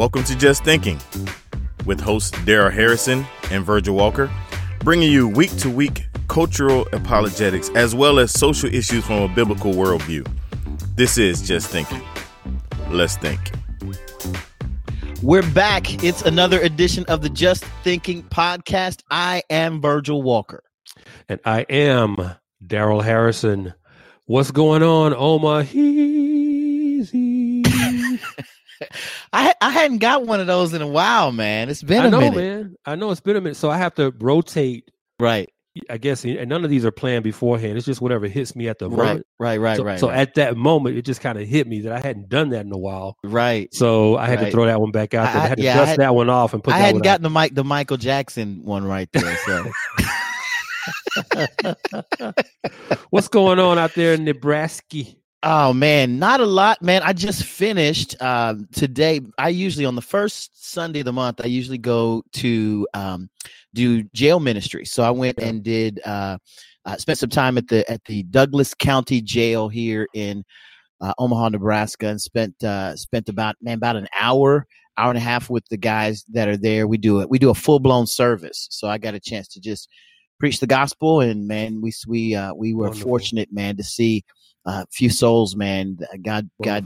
Welcome to Just Thinking with hosts Daryl Harrison and Virgil Walker, bringing you week-to-week cultural apologetics as well as social issues from a biblical worldview. This is Just Thinking. Let's think. We're back. It's another edition of the Just Thinking podcast. I am Virgil Walker. And I am Daryl Harrison. What's going on, Oma? I hadn't got one of those in a while, man. It's been a minute. Man. I know it's been a minute. So I have to rotate. Right. I guess, and none of these are planned beforehand. It's just whatever hits me at the moment. Right. So at that moment, it just kind of hit me that I hadn't done that in a while. Right. So I had to throw that one back out there. I had to dust that one off and put that one out. I hadn't gotten the Michael Jackson one right there. So. What's going on out there in Nebraska? Oh, man, not a lot, man. I just finished today. I usually, on the first Sunday of the month, I usually go to do jail ministry. So I went and did spent some time at the Douglas County Jail here in Omaha, Nebraska, and spent about an hour and a half with the guys that are there. We do a full-blown service. So I got a chance to just preach the gospel, and man, we were Wonderful. Fortunate, man, to see a few souls, man. God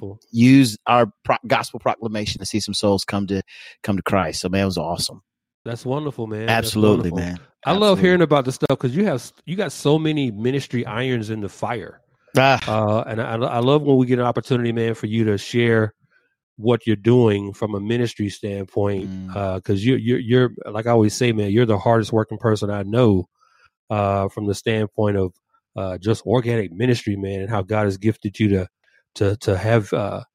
used our gospel proclamation to see some souls come to Christ. So, man, it was awesome. That's wonderful, man. Absolutely, wonderful. Man. I love hearing about this stuff because you got so many ministry irons in the fire. And I love when we get an opportunity, man, for you to share what you're doing from a ministry standpoint. Because you're like I always say, man, you're the hardest working person I know from the standpoint of just organic ministry, man, and how God has gifted you to have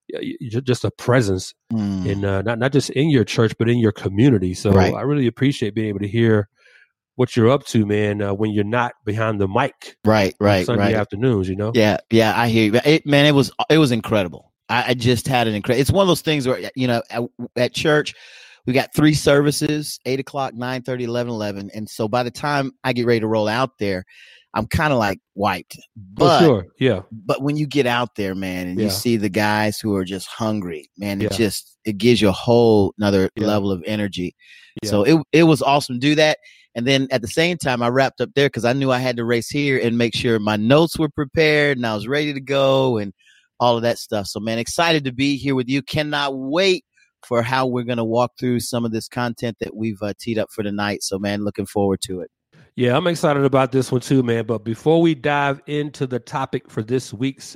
just a presence in not just in your church, but in your community. So I really appreciate being able to hear what you're up to, man, when you're not behind the mic. Right. Sunday afternoons, you know? Yeah, I hear you. It was incredible. I just had an incredible. It's one of those things where, you know, at church, we got 3 services, 8 o'clock, 9:30, 11. And so by the time I get ready to roll out there, I'm kind of like wiped. But, sure. Yeah. But when you get out there, man, and you see the guys who are just hungry, man, it gives you a whole another level of energy. Yeah. So it was awesome to do that. And then at the same time, I wrapped up there because I knew I had to race here and make sure my notes were prepared and I was ready to go and all of that stuff. So, man, excited to be here with you. Cannot wait for how we're going to walk through some of this content that we've teed up for tonight. So, man, looking forward to it. Yeah, I'm excited about this one too, man. But before we dive into the topic for this week's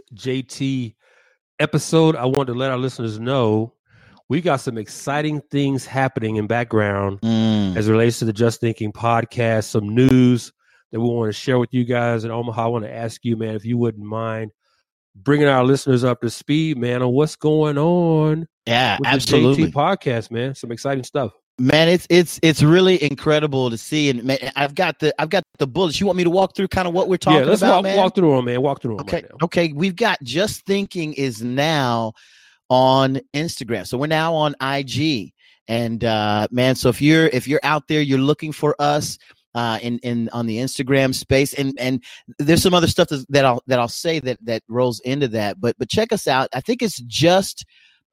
JT episode, I want to let our listeners know we got some exciting things happening in background as it relates to the Just Thinking podcast, some news that we want to share with you guys in Omaha. I want to ask you, man, if you wouldn't mind bringing our listeners up to speed, man, on what's going on. Yeah, with absolutely. The JT podcast, man. Some exciting stuff. Man, it's really incredible to see, and man, I've got the bullets. You want me to walk through kind of what we're talking about? Yeah, let's walk through them, man. Walk through them. Okay, right now. Okay. We've got Just Thinking is now on Instagram, so we're now on IG, and man, so if you're out there, you're looking for us in on the Instagram space, and there's some other stuff that I'll say that rolls into that, but check us out. I think it's just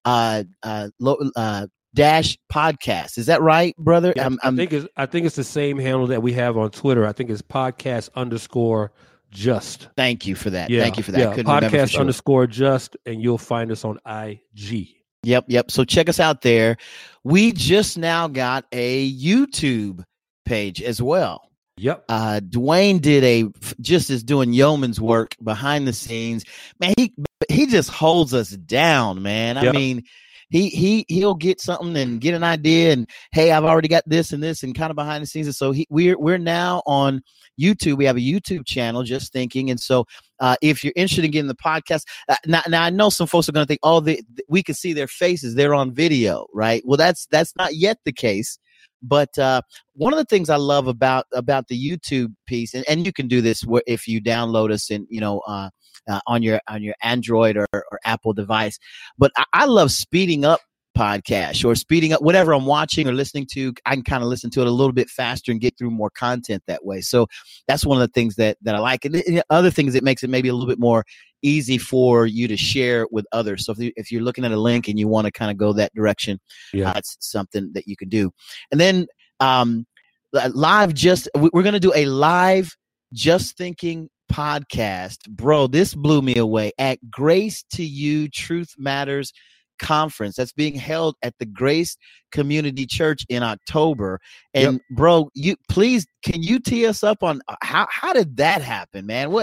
dash podcast. Is that right, brother? Yeah, I think it's the same handle that we have on Twitter. I think it's podcast_just. Thank you for that. Yeah, Thank you for that. Yeah, podcast_just, and you'll find us on IG. Yep. So check us out there. We just now got a YouTube page as well. Yep. Dwayne is doing yeoman's work behind the scenes. Man, he just holds us down, man. I mean, he'll get something and get an idea and hey, I've already got this and kind of behind the scenes. And so we're now on YouTube. We have a YouTube channel, Just Thinking. And so if you're interested in getting the podcast, now I know some folks are going to think, we can see their faces. They're on video, right? Well, that's not yet the case. But one of the things I love about the YouTube piece, and you can do this if you download us in, on your Android or Apple device. But I love speeding up podcast, or speeding up whatever I'm watching or listening to. I can kind of listen to it a little bit faster and get through more content that way. So that's one of the things that I like. And the other things, it makes it maybe a little bit more easy for you to share with others. So if you're looking at a link and you want to kind of go that direction, it's something that you can do. And then we're going to do a live Just Thinking podcast. Bro, this blew me away at Grace to You Truth Matters conference that's being held at the Grace Community Church in October. And bro, can you tee us up on how did that happen, man?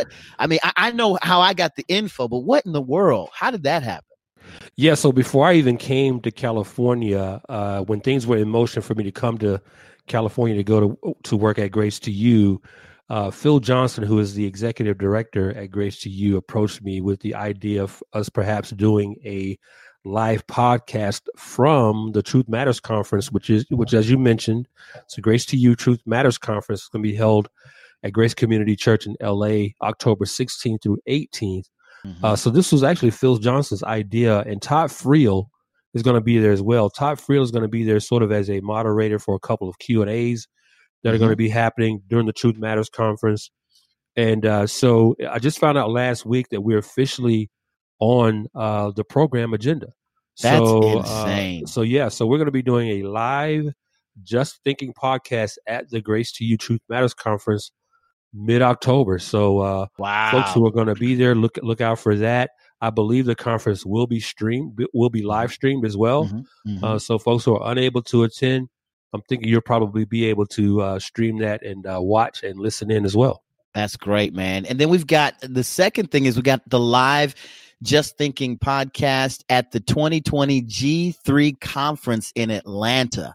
I know how I got the info, but what in the world? How did that happen? Yeah, so before I even came to California, when things were in motion for me to come to California to go to work at Grace to You, Phil Johnson, who is the executive director at Grace to You, approached me with the idea of us perhaps doing a live podcast from the Truth Matters conference, which as you mentioned, it's the Grace to You Truth Matters conference. It's going to be held at Grace Community Church in LA, October 16th through 18th. So this was actually Phil Johnson's idea, and Todd Friel is going to be there as well. Todd Friel is going to be there sort of as a moderator for a couple of Q&As that are going to be happening during the Truth Matters conference. And so I just found out last week that we're officially on the program agenda. That's insane. So we're going to be doing a live Just Thinking podcast at the Grace to You Truth Matters conference mid-October. So folks who are going to be there, look out for that. I believe the conference will be live streamed as well. So folks who are unable to attend, I'm thinking you'll probably be able to stream that and watch and listen in as well. That's great, man. And then we've got the second thing is we got the live Just Thinking podcast at the 2020 G3 conference in Atlanta.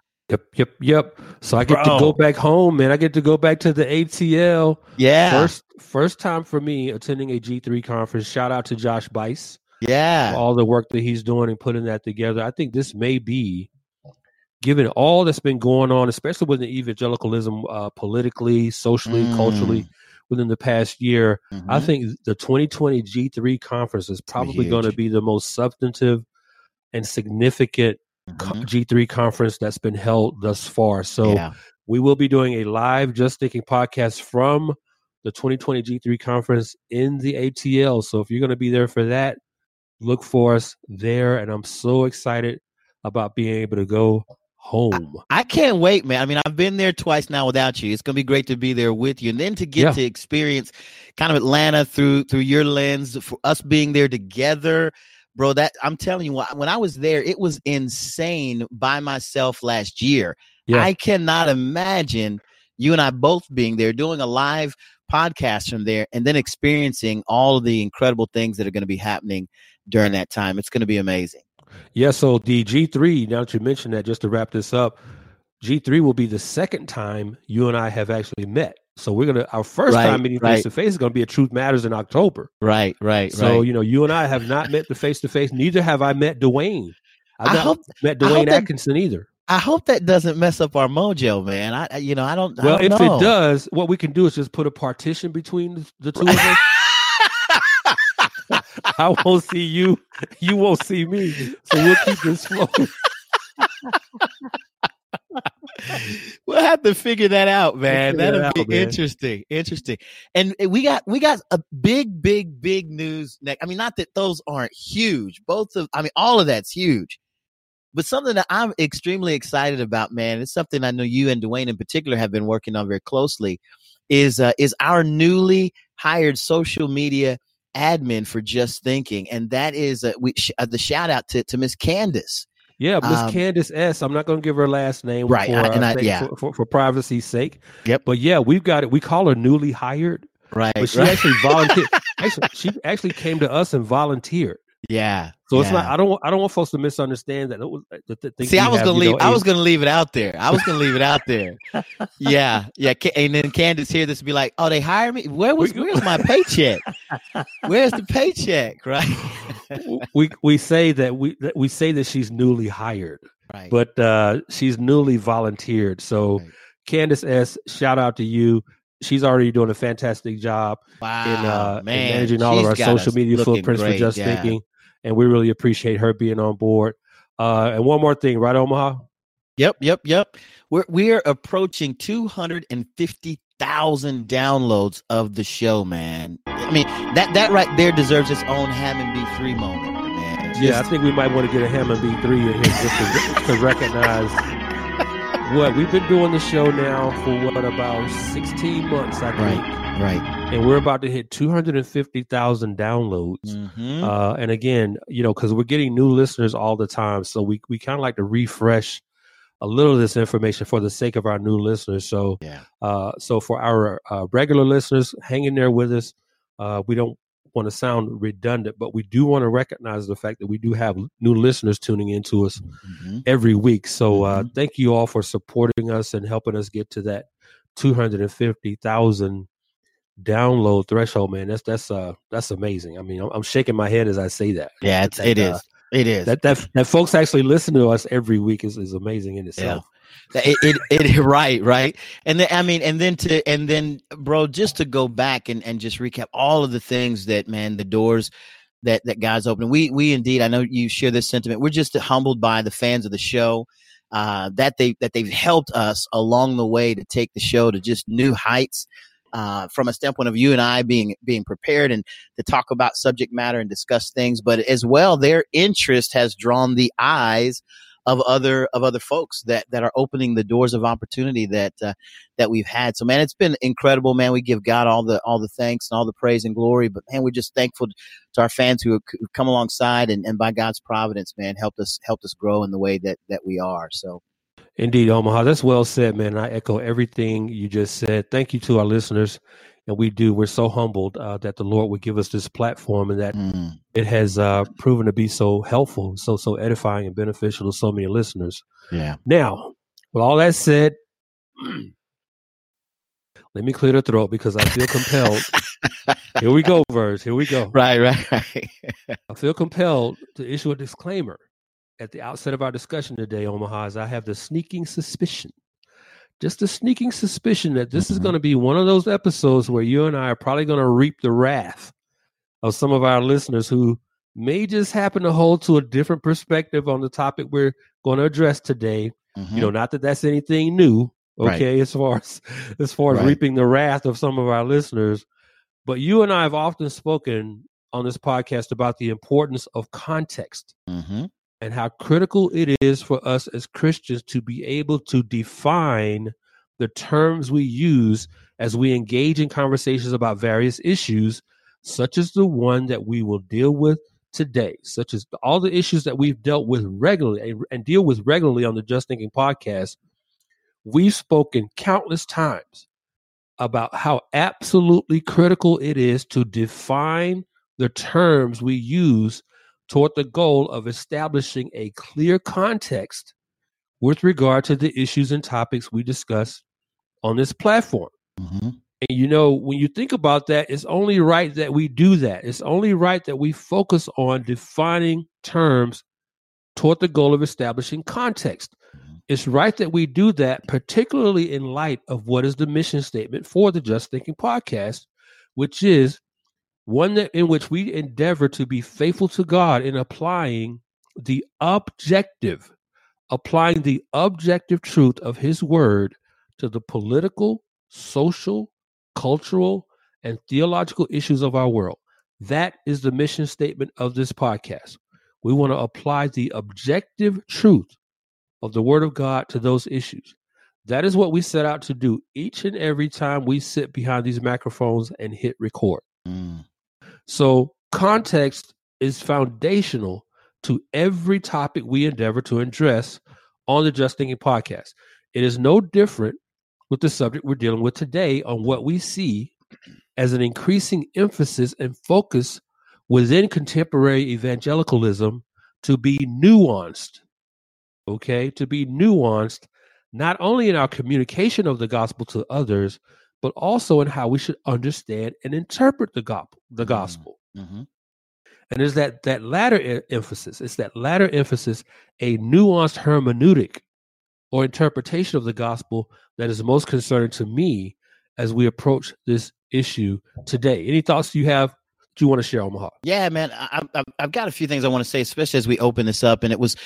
Yep. So I get to go back home, man. I get to go back to the ATL. Yeah. First time for me attending a G3 conference. Shout out to Josh Bice. Yeah. For all the work that he's doing and putting that together. I think this may be, given all that's been going on, especially within evangelicalism, politically, socially, culturally, within the past year, I think the 2020 G3 conference is probably going to be the most substantive and significant G3 conference that's been held thus far. So we will be doing a live Just Thinking podcast from the 2020 G3 conference in the ATL. So if you're going to be there for that, look for us there. And I'm so excited about being able to go home. I can't wait, man. I mean, I've been there twice now without you. It's going to be great to be there with you. And then to get to experience kind of Atlanta through your lens, for us being there together. Bro, that I'm telling you, when I was there, it was insane by myself last year. Yeah. I cannot imagine you and I both being there, doing a live podcast from there, and then experiencing all of the incredible things that are going to be happening during that time. It's going to be amazing. Yeah, so the G3, now that you mentioned that, just to wrap this up, G3 will be the second time you and I have actually met. So our first time meeting face-to-face is going to be at Truth Matters in October. Right. So, you and I have not met the face-to-face. Neither have I met Dwayne. I've not met Dwayne Atkinson either. I hope that doesn't mess up our mojo, man. I don't know. Well, if it does, what we can do is just put a partition between the two of us. I won't see you. You won't see me. So we'll keep this flowing. We'll have to figure that out, man. That'll be interesting. And we got a big news next. I mean, not that those aren't huge. All of that's huge. But something that I'm extremely excited about, man, it's something I know you and Dwayne in particular have been working on very closely, is our newly hired social media admin for Just Thinking. And that is the shout out to Miss Candace. Yeah, Miss Candace S. I'm not going to give her last name, right? For privacy's sake. Yep. But yeah, we've got it. We call her newly hired, right? But she actually volunteered. She actually came to us and volonteered. Yeah. So it's not. I don't want folks to misunderstand that. It was See, I was going to leave. I was going to leave it out there. Yeah. And then Candace here, this would be like, "Oh, they hired me. Where's my paycheck? Where's the paycheck?" Right. we say that she's newly hired, right? But she's newly volunteered. So, right. Candace S., shout out to you. She's already doing a fantastic job in managing all of our social media footprints for Just Thinking. And we really appreciate her being on board. And one more thing, right, Omaha? Yep. We're approaching 250,000 downloads of the show, man. I mean, that right there deserves its own Hammond B3 moment, man. Yeah, I think we might want to get a Hammond B3 in here just to recognize what we've been doing the show now for about 16 months, I think. Right. And we're about to hit 250,000 downloads. Mm-hmm. And again, because we're getting new listeners all the time, so we kind of like to refresh a little of this information for the sake of our new listeners. So, so for our regular listeners, hang in there with us. We don't want to sound redundant, but we do want to recognize the fact that we do have new listeners tuning into us every week. So thank you all for supporting us and helping us get to that 250,000 download threshold, man. That's amazing. I mean, I'm shaking my head as I say that. Yeah, it is. It is. That folks actually listen to us every week is amazing in itself. Yeah. It right. And then bro, just to go back and just recap all of the things that, man, the doors that God's opening. We indeed, I know you share this sentiment. We're just humbled by the fans of the show, that they've helped us along the way to take the show to just new heights. From a standpoint of you and I being prepared and to talk about subject matter and discuss things, but as well, their interest has drawn the eyes of other folks that are opening the doors of opportunity that we've had. So, man, it's been incredible, man. We give God all the thanks and all the praise and glory, but man, we're just thankful to our fans who have come alongside and by God's providence, man, helped us grow in the way that we are. So. Indeed, Omaha. That's well said, man. I echo everything you just said. Thank you to our listeners. And we're so humbled that the Lord would give us this platform and that it has proven to be so helpful, so edifying and beneficial to so many listeners. Yeah. Now, with all that said, let me clear the throat because I feel compelled. Here we go, Verge. Here we go. Right. I feel compelled to issue a disclaimer at the outset of our discussion today, Omaha, as I have the sneaking suspicion, that this is going to be one of those episodes where you and I are probably going to reap the wrath of some of our listeners who may just happen to hold to a different perspective on the topic we're going to address today. Not that that's anything new, okay, as far as reaping the wrath of some of our listeners. But you and I have often spoken on this podcast about the importance of context. And how critical it is for us as Christians to be able to define the terms we use as we engage in conversations about various issues, such as the one that we will deal with today, such as all the issues that we've dealt with regularly and deal with regularly on the Just Thinking podcast. We've spoken countless times about how absolutely critical it is to define the terms we use toward the goal of establishing a clear context with regard to the issues and topics we discuss on this platform. And when you think about that, it's only right that we do that. It's only right that we focus on defining terms toward the goal of establishing context. It's right that we do that, particularly in light of what is the mission statement for the Just Thinking podcast, which is one in which we endeavor to be faithful to God in applying the objective truth of his word to the political, social, cultural, and theological issues of our world. That is the mission statement of this podcast. We want to apply the objective truth of the word of God to those issues. That is what we set out to do each and every time we sit behind these microphones and hit record. So context is foundational to every topic we endeavor to address on the Just Thinking podcast. It is no different with the subject we're dealing with today on what we see as an increasing emphasis and focus within contemporary evangelicalism to be nuanced, not only in our communication of the gospel to others, but also in how we should understand and interpret the gospel. And there's that latter emphasis. It's that latter emphasis, a nuanced hermeneutic or interpretation of the gospel that is most concerning to me as we approach this issue today. Any thoughts you have you want to share, Omaha? Yeah, man, I've got a few things I want to say, especially as we open this up. And it was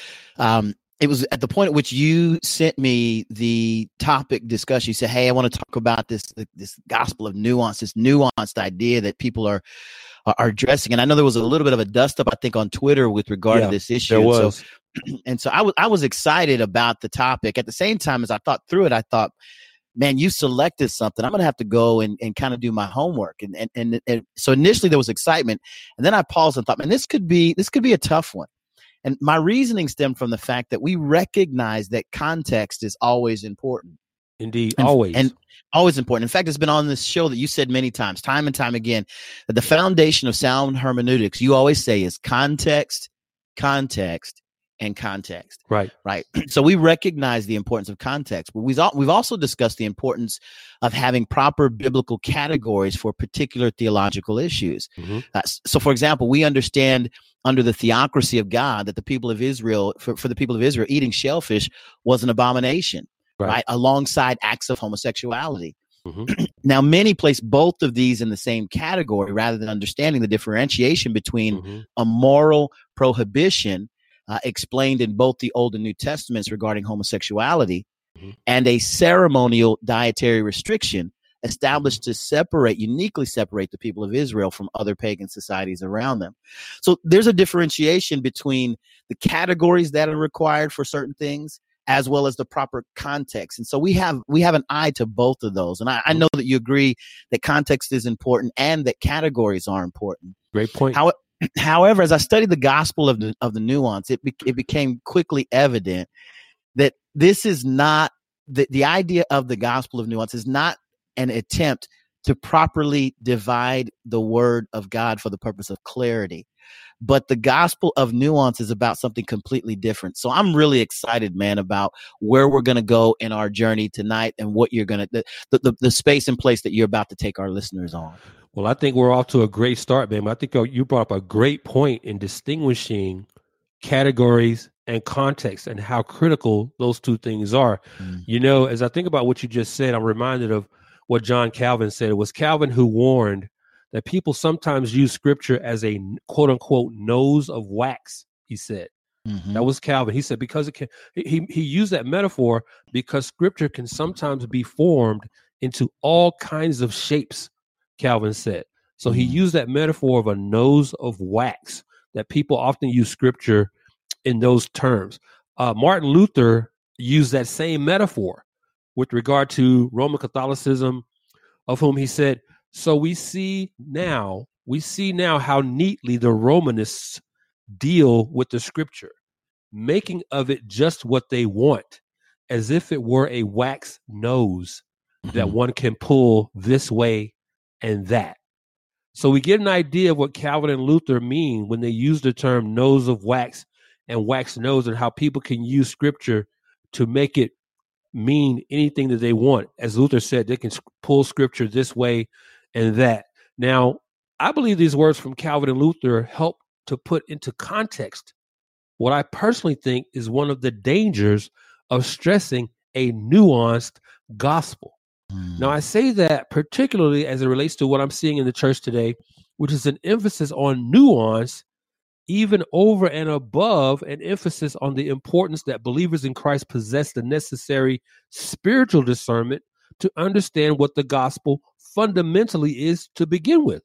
at the point at which you sent me the topic discussion. You said, "Hey, I want to talk about this gospel of nuance, this nuanced idea that people are addressing." And I know there was a little bit of a dust up, I think, on Twitter with regard to this issue. There was. So I was excited about the topic. At the same time, as I thought through it, I thought, man, you selected something. I'm going to have to go and kind of do my homework. And so initially there was excitement, and then I paused and thought, man, this could be a tough one. And my reasoning stemmed from the fact that we recognize that context is always important. Indeed, always. And always important. In fact, it's been on this show that you said many times, time and time again, that the foundation of sound hermeneutics, you always say, is context, context, and context. Right. So we recognize the importance of context, but we've also discussed the importance of having proper biblical categories for particular theological issues. Mm-hmm. So, for example, we understand under the theocracy of God that the people of Israel, for the people of Israel, eating shellfish was an abomination, right? Alongside acts of homosexuality. Mm-hmm. Now, many place both of these in the same category rather than understanding the differentiation between a moral prohibition explained in both the Old and New Testaments regarding homosexuality and a ceremonial dietary restriction established to uniquely separate the people of Israel from other pagan societies around them. So there's a differentiation between the categories that are required for certain things as well as the proper context. And so we have an eye to both of those. And I know that you agree that context is important and that categories are important. Great point. However, as I studied the gospel of the nuance, it became quickly evident that this is not the idea of the gospel of nuance is not an attempt to properly divide the word of God for the purpose of clarity. But the gospel of nuance is about something completely different. So I'm really excited, man, about where we're going to go in our journey tonight and what you're going to, the space and place that you're about to take our listeners on. Well, I think we're off to a great start, man. I think you brought up a great point in distinguishing categories and context and how critical those two things are. You know, as I think about what you just said, I'm reminded of what John Calvin said. It was Calvin who warned that people sometimes use scripture as a quote unquote nose of wax, he said. That was Calvin. He said, because it can, he used that metaphor because scripture can sometimes be formed into all kinds of shapes, Calvin said. So he used that metaphor of a nose of wax, that people often use scripture in those terms. Martin Luther used that same metaphor with regard to Roman Catholicism, of whom he said, so we see now how neatly the Romanists deal with the scripture, making of it just what they want, as if it were a wax nose that one can pull this way and that. So we get an idea of what Calvin and Luther mean when they use the term nose of wax and wax nose, and how people can use scripture to make it mean anything that they want. As Luther said, they can pull scripture this way and that. Now, I believe these words from Calvin and Luther help to put into context what I personally think is one of the dangers of stressing a nuanced gospel. Now, I say that particularly as it relates to what I'm seeing in the church today, which is an emphasis on nuance, even over and above an emphasis on the importance that believers in Christ possess the necessary spiritual discernment to understand what the gospel fundamentally is to begin with.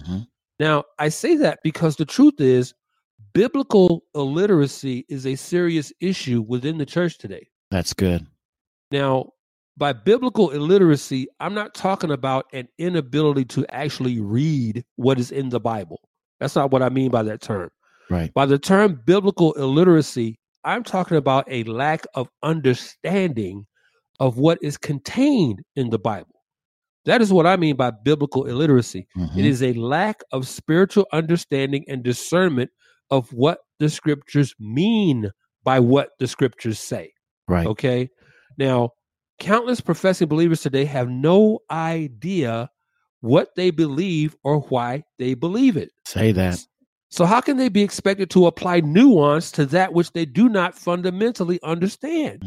Now, I say that because the truth is, biblical illiteracy is a serious issue within the church today. That's good. Now, by biblical illiteracy, I'm not talking about an inability to actually read what is in the Bible. That's not what I mean by that term. Right. By the term biblical illiteracy, I'm talking about a lack of understanding of what is contained in the Bible. That is what I mean by biblical illiteracy. It is a lack of spiritual understanding and discernment of what the scriptures mean by what the scriptures say. Right. Okay. Now, countless professing believers today have no idea what they believe or why they believe it. Say that. So how can they be expected to apply nuance to that which they do not fundamentally understand?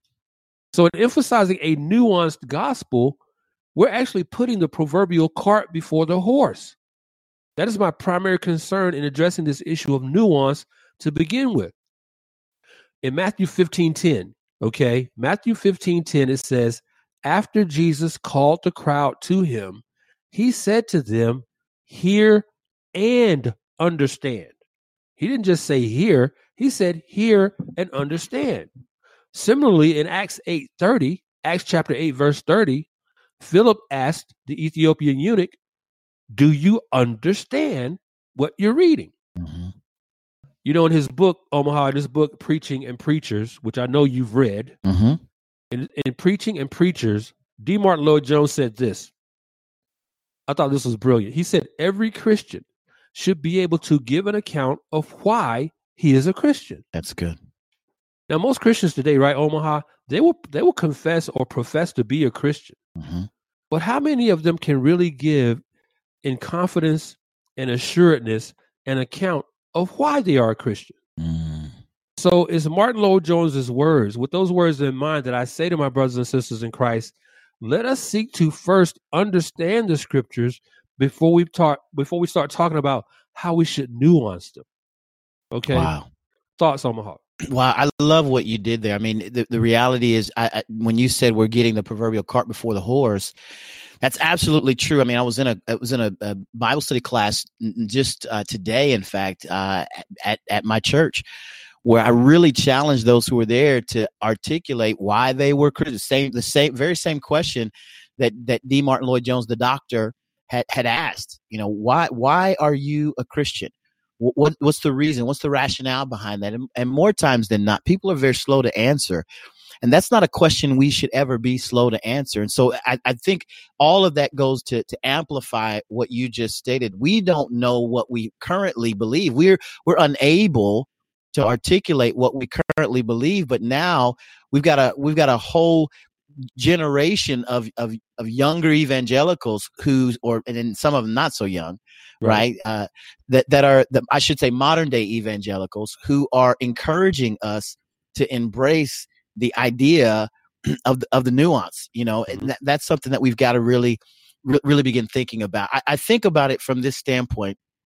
So in emphasizing a nuanced gospel, we're actually putting the proverbial cart before the horse. That is my primary concern in addressing this issue of nuance to begin with. In Matthew 15:10, okay, Matthew 15:10, it says, after Jesus called the crowd to him, he said to them, hear and understand. He didn't just say hear, he said hear and understand. Similarly, in Acts chapter 8, verse 30, Philip asked the Ethiopian eunuch, do you understand what you're reading? Mm-hmm. You know, in his book, Omaha, this book, Preaching and Preachers, which I know you've read, mm-hmm. in Preaching and Preachers, D. Martin Lloyd-Jones said this. I thought this was brilliant. He said, every Christian should be able to give an account of why he is a Christian. That's good. Now, most Christians today, right, Omaha, they will confess or profess to be a Christian. Mm-hmm. But how many of them can really give in confidence and assuredness an account of why they are a Christian? Mm. So it's Martin Lloyd-Jones's words, with those words in mind, that I say to my brothers and sisters in Christ, let us seek to first understand the scriptures before we start talking about how we should nuance them. Okay. Wow. Thoughts, Omaha? Wow, I love what you did there. I mean, the reality is, when you said we're getting the proverbial cart before the horse, that's absolutely true. I mean, I was in a Bible study class just today, in fact, at my church, where I really challenged those who were there to articulate why they were Christians. The very same question that D. Martin Lloyd-Jones, the doctor, had asked. You know, why are you a Christian? What's the reason? What's the rationale behind that? And more times than not, people are very slow to answer. And that's not a question we should ever be slow to answer. And so I think all of that goes to amplify what you just stated. We don't know what we currently believe. We're unable to articulate what we currently believe. But now we've got a whole generation of younger evangelicals and some of them not so young, right? That are I should say modern day evangelicals who are encouraging us to embrace the idea of the nuance, you know, and that's something that we've got to really begin thinking about. I think about it from this standpoint.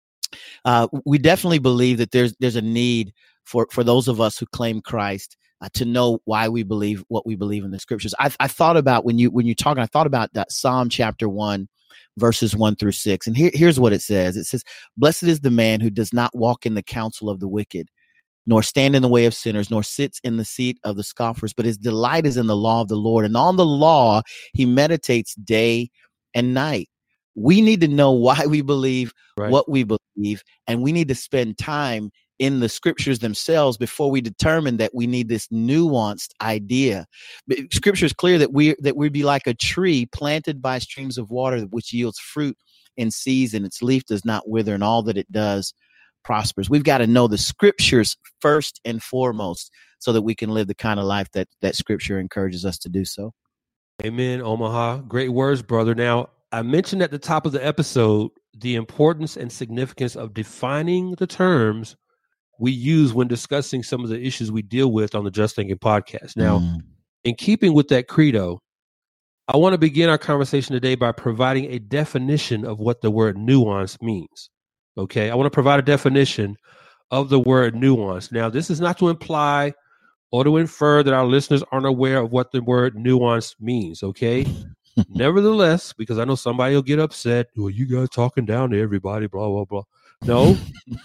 We definitely believe that there's a need for those of us who claim Christ to know why we believe what we believe in the scriptures. I thought about when you're talking, I thought about that Psalm chapter 1, verses 1-6. And here's what it says. It says, blessed is the man who does not walk in the counsel of the wicked, nor stand in the way of sinners, nor sits in the seat of the scoffers, but his delight is in the law of the Lord. And on the law, he meditates day and night. We need to know why we believe what we believe, and we need to spend time in the scriptures themselves before we determine that we need this nuanced idea. Scripture is clear that we be like a tree planted by streams of water, which yields fruit in season. Its leaf does not wither, and all that it does prospers. We've got to know the scriptures first and foremost so that we can live the kind of life that scripture encourages us to do so. Amen, Omaha. Great words, brother. Now, I mentioned at the top of the episode the importance and significance of defining the terms we use when discussing some of the issues we deal with on the Just Thinking podcast. Now, in keeping with that credo, I want to begin our conversation today by providing a definition of what the word nuance means. Okay, I want to provide a definition of the word nuance. Now, this is not to imply or to infer that our listeners aren't aware of what the word nuance means, okay? Nevertheless, because I know somebody will get upset, well, you guys talking down to everybody, blah, blah, blah. No.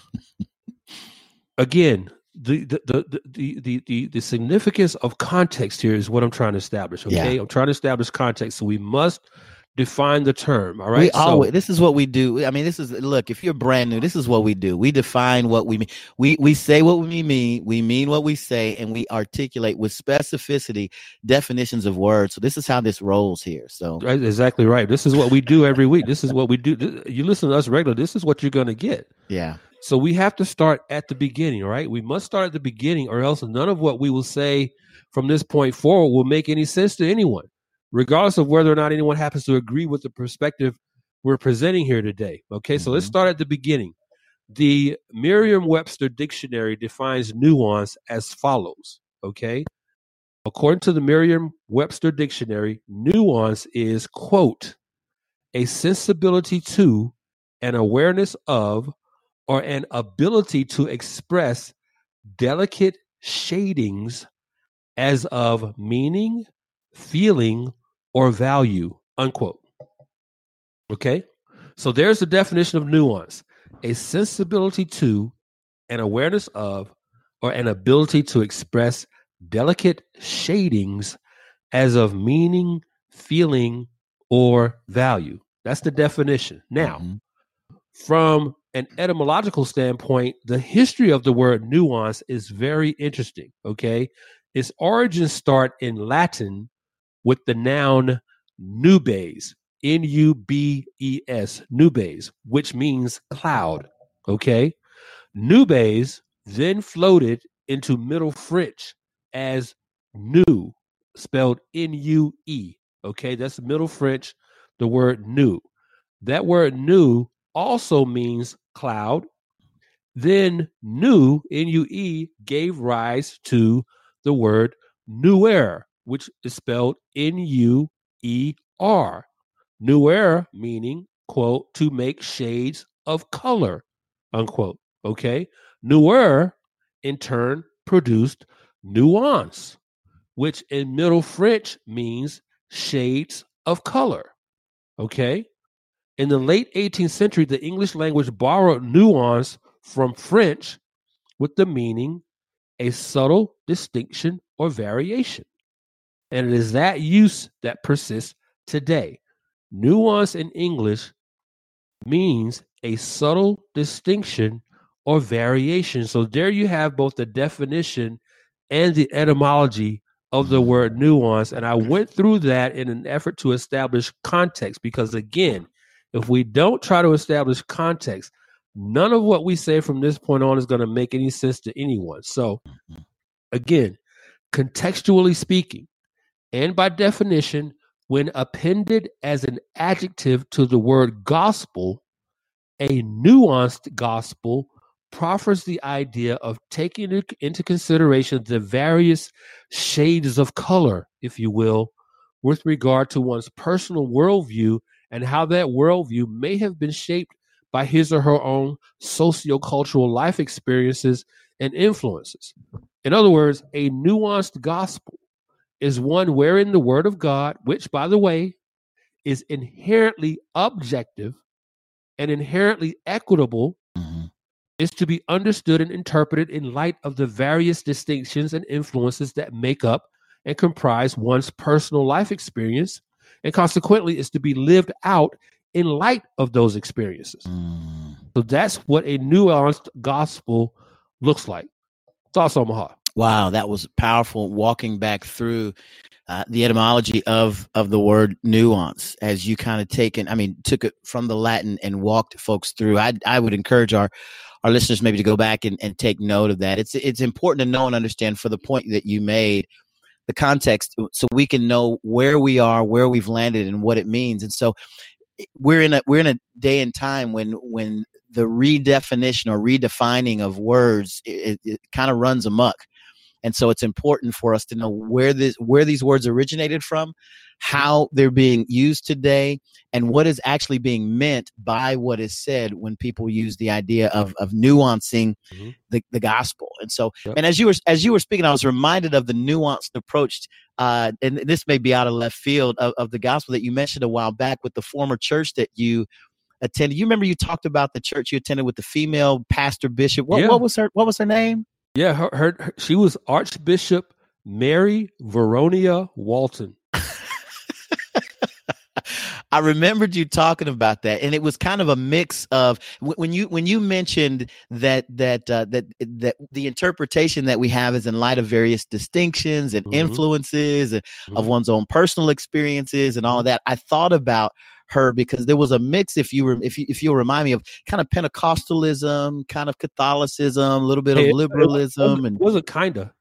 Again, the significance of context here is what I'm trying to establish, okay? Yeah. I'm trying to establish context, so we must define the term, all right? This is what we do. I mean, look, if you're brand new, this is what we do. We define what we mean. We say what we mean what we say, and we articulate with specificity definitions of words. So this is how this rolls here. So right, exactly right. This is what we do every week. This is what we do. You listen to us regularly, this is what you're going to get. Yeah. So we have to start at the beginning, right? We must start at the beginning, or else none of what we will say from this point forward will make any sense to anyone, regardless of whether or not anyone happens to agree with the perspective we're presenting here today. Okay, so let's start at the beginning. The Merriam-Webster Dictionary defines nuance as follows, okay? According to the Merriam-Webster Dictionary, nuance is, quote, a sensibility to an awareness of, or an ability to express delicate shadings as of meaning, feeling, or value, unquote. Okay? So there's the definition of nuance: a sensibility to, an awareness of, or an ability to express delicate shadings as of meaning, feeling, or value. That's the definition. Now, from an etymological standpoint, the history of the word nuance is very interesting. Okay. Its origins start in Latin with the noun nubes, N-U-B-E-S, nubes, which means cloud. Okay. Nubes then floated into Middle French as nu, spelled N-U-E. Okay, that's Middle French, the word nu. That word nu also means cloud. Then nu, N-U-E, gave rise to the word nuer, which is spelled N-U-E-R. Nuer meaning, quote, to make shades of color, unquote. Okay. Nuer, in turn, produced nuance, which in Middle French means shades of color. Okay. In the late 18th century, the English language borrowed nuance from French with the meaning a subtle distinction or variation. And it is that use that persists today. Nuance in English means a subtle distinction or variation. So there you have both the definition and the etymology of the word nuance. And I went through that in an effort to establish context, because again, if we don't try to establish context, none of what we say from this point on is going to make any sense to anyone. So again, contextually speaking, and by definition, when appended as an adjective to the word gospel, a nuanced gospel proffers the idea of taking into consideration the various shades of color, if you will, with regard to one's personal worldview and how that worldview may have been shaped by his or her own sociocultural life experiences and influences. In other words, a nuanced gospel is one wherein the word of God, which, by the way, is inherently objective and inherently equitable, is to be understood and interpreted in light of the various distinctions and influences that make up and comprise one's personal life experience, and consequently is to be lived out in light of those experiences. So that's what a nuanced gospel looks like. Thoughts on Maha? Wow, that was powerful, walking back through the etymology of the word nuance, as you kind of took it from the Latin and walked folks through. I would encourage our listeners maybe to go back and take note of that. It's important to know and understand, for the point that you made, the context, so we can know where we are, where we've landed, and what it means. And so we're in a day and time when the redefinition or redefining of words, it kind of runs amok. And so it's important for us to know where these words originated from, how they're being used today, and what is actually being meant by what is said when people use the idea of nuancing the gospel. And so, and as you were speaking, I was reminded of the nuanced approach, and this may be out of left field, of the gospel that you mentioned a while back with the former church that you attended. You remember you talked about the church you attended with the female pastor bishop. What was her name? Yeah, she was Archbishop Mary Veronia Walton. I remembered you talking about that, and it was kind of a mix of when you mentioned that the interpretation that we have is in light of various distinctions and influences of one's own personal experiences and all of that. I thought about her because there was a mix, if you'll remind me, of kind of Pentecostalism, kind of Catholicism, a little bit of liberalism, it wasn't kinda.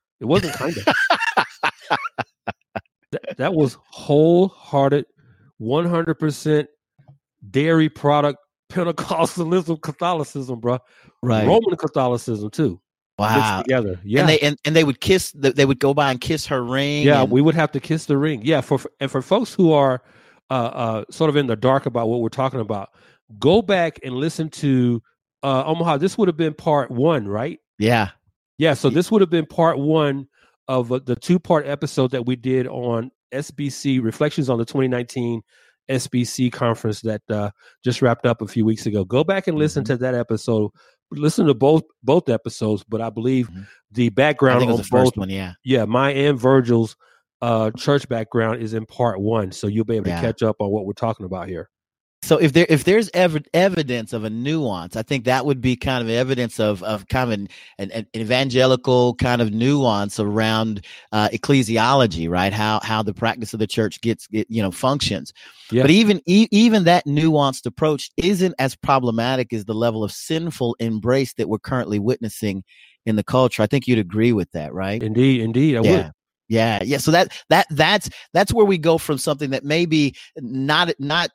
That was wholehearted, 100% dairy product Pentecostalism, Catholicism, bro. Right. Roman Catholicism too. Wow. Together. Yeah. And they would kiss. They would go by and kiss her ring. Yeah, we would have to kiss the ring. Yeah. For folks who are sort of in the dark about what we're talking about, go back and listen to Omaha. This would have been part 1, right? Yeah. So this would have been part 1 of the 2-part episode that we did on SBC, Reflections on the 2019 SBC conference that just wrapped up a few weeks ago. Go back and listen to that episode. Listen to both episodes, but I believe the background on the both first one, my and Virgil's church background is in part 1, so you'll be able to catch up on what we're talking about here. So if there's evidence of a nuance, I think that would be kind of evidence of kind of an evangelical kind of nuance around ecclesiology, right? How the practice of the church functions. Yeah. But even that nuanced approach isn't as problematic as the level of sinful embrace that we're currently witnessing in the culture. I think you'd agree with that, right? Indeed, I would. Yeah. So that's where we go from something that maybe not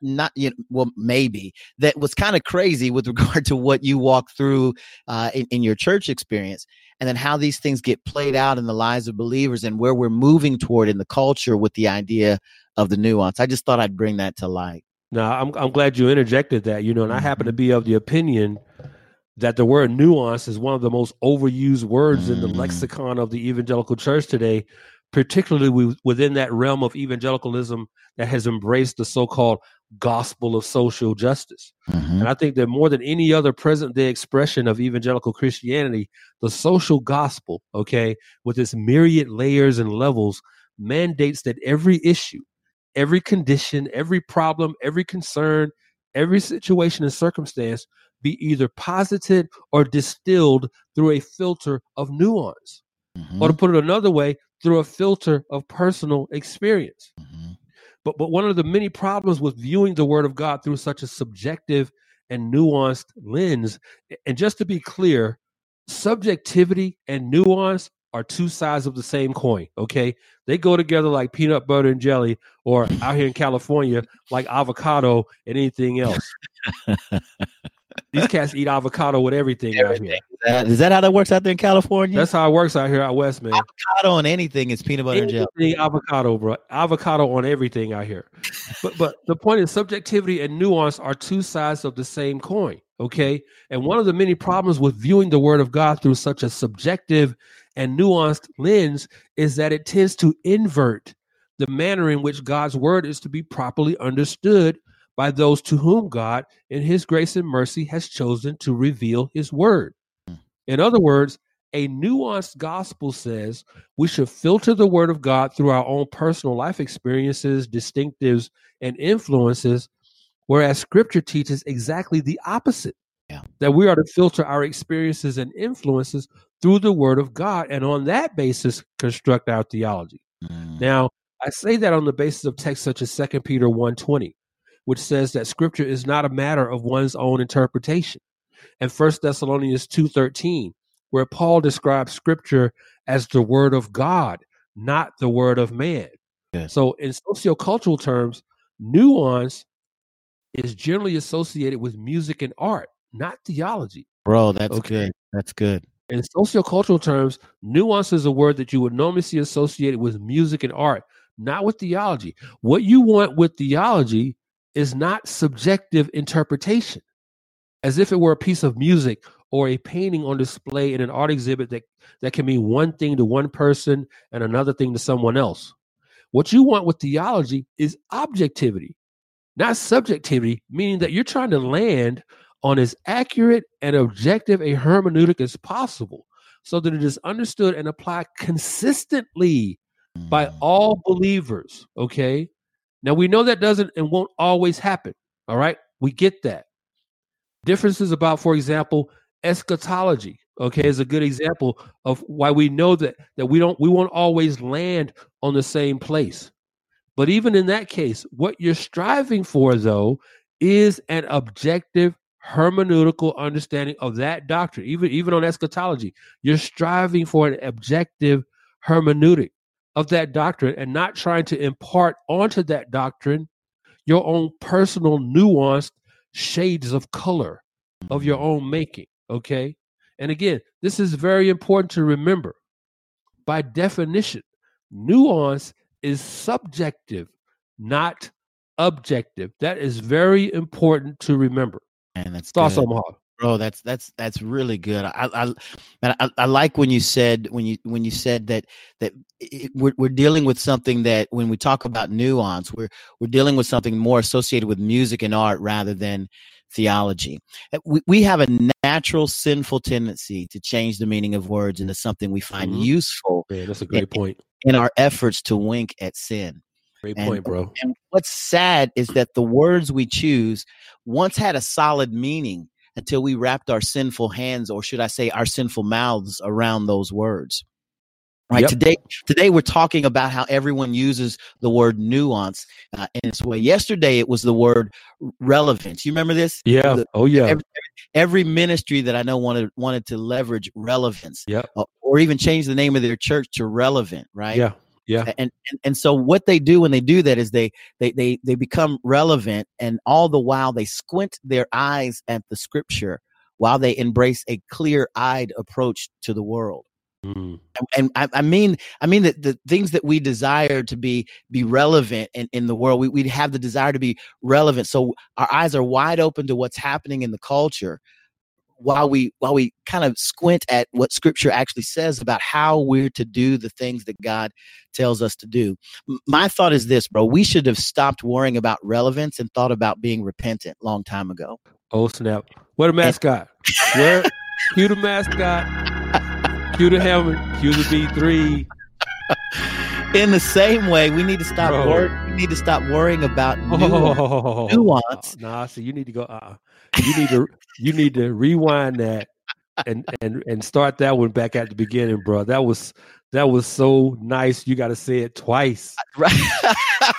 maybe that was kind of crazy with regard to what you walked through in your church experience, and then how these things get played out in the lives of believers and where we're moving toward in the culture with the idea of the nuance. I just thought I'd bring that to light. No, I'm glad you interjected that. And I happen to be of the opinion that the word nuance is one of the most overused words in the lexicon of the evangelical church today, particularly within that realm of evangelicalism that has embraced the so-called gospel of social justice. And I think that more than any other present-day expression of evangelical Christianity, the social gospel, with its myriad layers and levels, mandates that every issue, every condition, every problem, every concern, every situation and circumstance be either posited or distilled through a filter of nuance. Or to put it another way, through a filter of personal experience. But one of the many problems with viewing the Word of God through such a subjective and nuanced lens, and just to be clear, subjectivity and nuance are two sides of the same coin, They go together like peanut butter and jelly, or out here in California, like avocado and anything else. These cats eat avocado with everything out here. Is that how that works out there in California? That's how it works out here out west, man. Avocado on anything is peanut butter and jelly. Avocado, bro. Avocado on everything out here. But the point is, subjectivity and nuance are two sides of the same coin, And one of the many problems with viewing the Word of God through such a subjective and nuanced lens is that it tends to invert the manner in which God's Word is to be properly understood by those to whom God, in His grace and mercy, has chosen to reveal His Word. In other words, a nuanced gospel says we should filter the Word of God through our own personal life experiences, distinctives, and influences, whereas Scripture teaches exactly the opposite, that we are to filter our experiences and influences through the Word of God, and on that basis, construct our theology. Now, I say that on the basis of texts such as 2 Peter 1:20, which says that Scripture is not a matter of one's own interpretation, and 1 Thessalonians 2:13, where Paul describes Scripture as the Word of God, not the word of man. So in sociocultural terms, nuance is generally associated with music and art, not theology. Bro, that's good. That's good. In sociocultural terms, nuance is a word that you would normally see associated with music and art, not with theology. What you want with theology is not subjective interpretation, as if it were a piece of music or a painting on display in an art exhibit that can mean one thing to one person and another thing to someone else. What you want with theology is objectivity, not subjectivity, meaning that you're trying to land on as accurate and objective a hermeneutic as possible so that it is understood and applied consistently by all believers, Now, we know that doesn't and won't always happen, all right? We get that. Differences about, for example, eschatology, is a good example of why we know that we won't always land on the same place. But even in that case, what you're striving for, though, is an objective hermeneutical understanding of that doctrine. Even on eschatology, you're striving for an objective hermeneutic of that doctrine and not trying to impart onto that doctrine your own personal nuanced shades of color of your own making, And again, this is very important to remember. By definition, nuance is subjective, not objective. That is very important to remember. And that's Thoughts, good. Omaha. Bro, that's really good. I like when you said that we're dealing with something that when we talk about nuance, we're dealing with something more associated with music and art rather than theology. We have a natural sinful tendency to change the meaning of words into something we find useful. Man, that's a great point. In our efforts to wink at sin. Great point, bro. And what's sad is that the words we choose once had a solid meaning until we wrapped our sinful hands, or should I say our sinful mouths, around those words. Right. Yep. Today we're talking about how everyone uses the word nuance in its way. Yesterday it was the word relevance. You remember this? Yeah. Every ministry that I know wanted to leverage relevance. Yeah. Or even change the name of their church to relevant. Right. Yeah. Yeah. And so what they do when they do that is they become relevant, and all the while they squint their eyes at the scripture while they embrace a clear-eyed approach to the world. Mm. And I mean that the things that we desire to be relevant in the world, we have the desire to be relevant. So our eyes are wide open to what's happening in the culture, while we kind of squint at what scripture actually says about how we're to do the things that God tells us to do. My thought is this, bro. We should have stopped worrying about relevance and thought about being repentant long time ago. Oh, snap. Where the mascot? Cue the mascot. Cue the helmet. Cue the B3. In the same way, we need to stop worrying about nuance. Nah, so you need to go. You need to rewind that and start that one back at the beginning, bro. That was so nice. You got to say it twice. Right.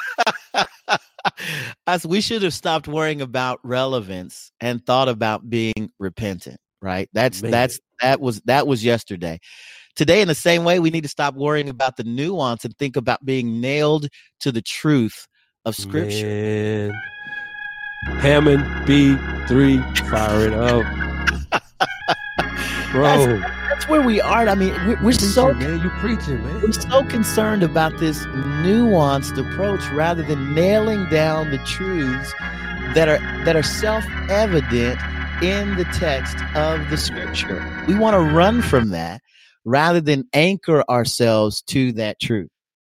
We should have stopped worrying about relevance and thought about being repentant. Right. That was yesterday. Today, in the same way, we need to stop worrying about the nuance and think about being nailed to the truth of scripture. Man. Hammond B3, fire it up, bro. That's where we are. I mean, we're so man. You preaching, man. We're so concerned about this nuanced approach rather than nailing down the truths that are self-evident in the text of the scripture. We want to run from that rather than anchor ourselves to that truth.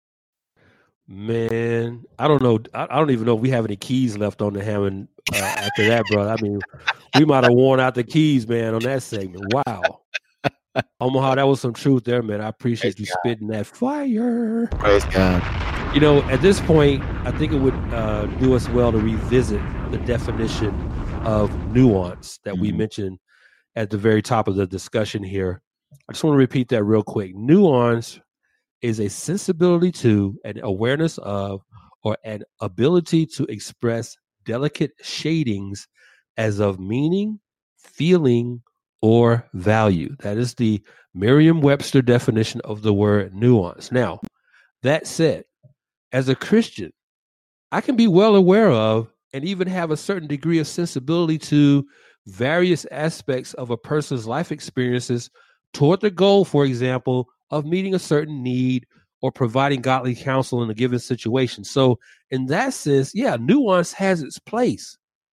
Man, I don't know. I don't even know if we have any keys left on the Hammond after that, bro. I mean, we might have worn out the keys, man, on that segment. Wow. Omaha, that was some truth there, man. I appreciate you spitting that fire. Praise God. You know, at this point, I think it would do us well to revisit the definition of nuance that we mentioned at the very top of the discussion here. I just want to repeat that real quick. Nuance is a sensibility to, an awareness of, or an ability to express delicate shadings as of meaning, feeling, or value. That is the Merriam-Webster definition of the word nuance. Now, that said, as a Christian, I can be well aware of and even have a certain degree of sensibility to various aspects of a person's life experiences toward the goal, for example, of meeting a certain need or providing godly counsel in a given situation. So in that sense, yeah, nuance has its place.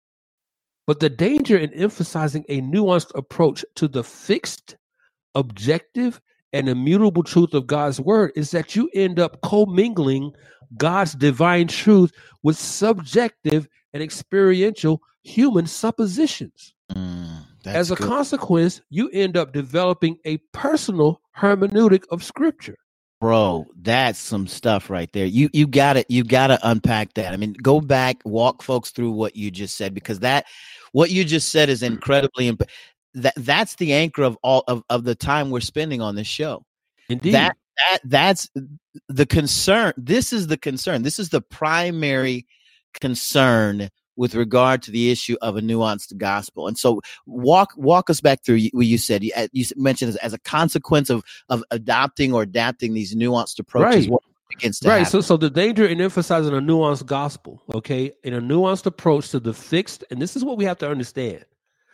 But the danger in emphasizing a nuanced approach to the fixed, objective, and immutable truth of God's word is that you end up commingling God's divine truth with subjective and experiential human suppositions. As a consequence, you end up developing a personal hermeneutic of scripture. Bro, that's some stuff right there. You gotta unpack that. I mean, go back, walk folks through what you just said, because what you just said is incredibly that's the anchor of all of the time we're spending on this show. Indeed. That's the concern. This is the concern. This is the primary concern with regard to the issue of a nuanced gospel. And so walk us back through what you said. You mentioned as a consequence of adopting or adapting these nuanced approaches. Right. What begins to happen. So the danger in emphasizing a nuanced gospel, okay, in a nuanced approach to the fixed, and this is what we have to understand.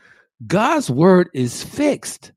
God's word is fixed.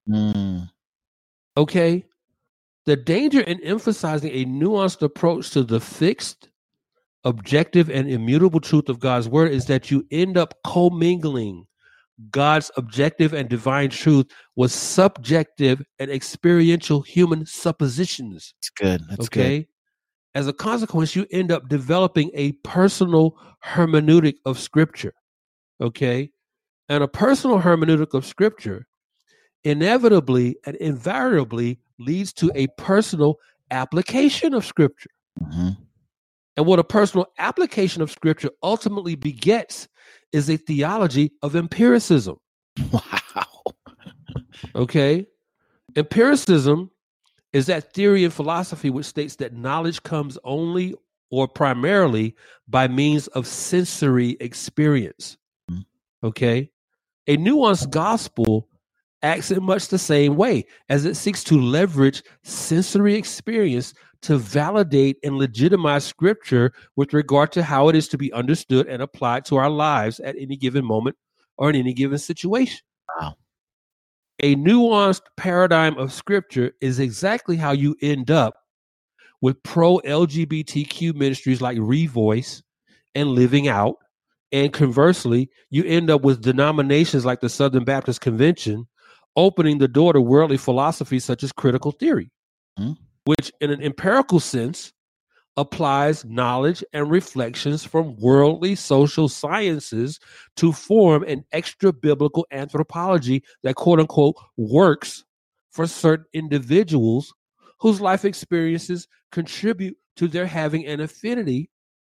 Okay? The danger in emphasizing a nuanced approach to the fixed, objective and immutable truth of God's word is that you end up commingling God's objective and divine truth with subjective and experiential human suppositions. That's good. That's okay. Good. As a consequence, you end up developing a personal hermeneutic of Scripture. Okay. And a personal hermeneutic of Scripture inevitably and invariably leads to a personal application of Scripture. Mm-hmm. And what a personal application of Scripture ultimately begets is a theology of empiricism. Wow. Okay. Empiricism is that theory in philosophy which states that knowledge comes only or primarily by means of sensory experience. Okay. A nuanced gospel acts in much the same way, as it seeks to leverage sensory experience to validate and legitimize Scripture with regard to how it is to be understood and applied to our lives at any given moment or in any given situation. Wow. A nuanced paradigm of Scripture is exactly how you end up with pro-LGBTQ ministries like Revoice and Living Out. And conversely, you end up with denominations like the Southern Baptist Convention opening the door to worldly philosophies such as critical theory, which in an empirical sense applies knowledge and reflections from worldly social sciences to form an extra biblical anthropology that quote unquote works for certain individuals whose life experiences contribute to their having an affinity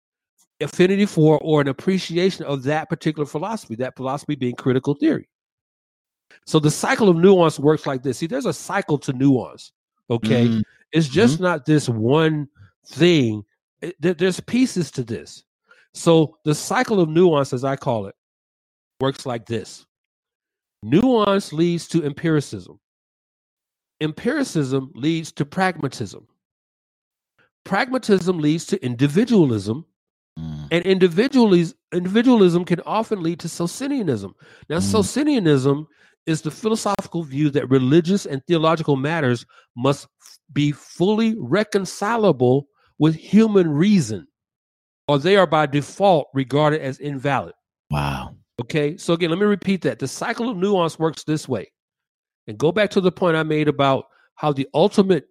for or an appreciation of that particular philosophy, that philosophy being critical theory. So the cycle of nuance works like this. See, there's a cycle to nuance. Okay. Mm-hmm. It's just not this one thing. There's pieces to this. So the cycle of nuance, as I call it, works like this. Nuance leads to empiricism. Empiricism leads to pragmatism. Pragmatism leads to individualism. And individualism can often lead to Socinianism. Now, Socinianism is the philosophical view that religious and theological matters must be fully reconcilable with human reason, or they are by default regarded as invalid. Wow. Okay, so again, let me repeat that. The cycle of nuance works this way. And go back to the point I made about how the ultimate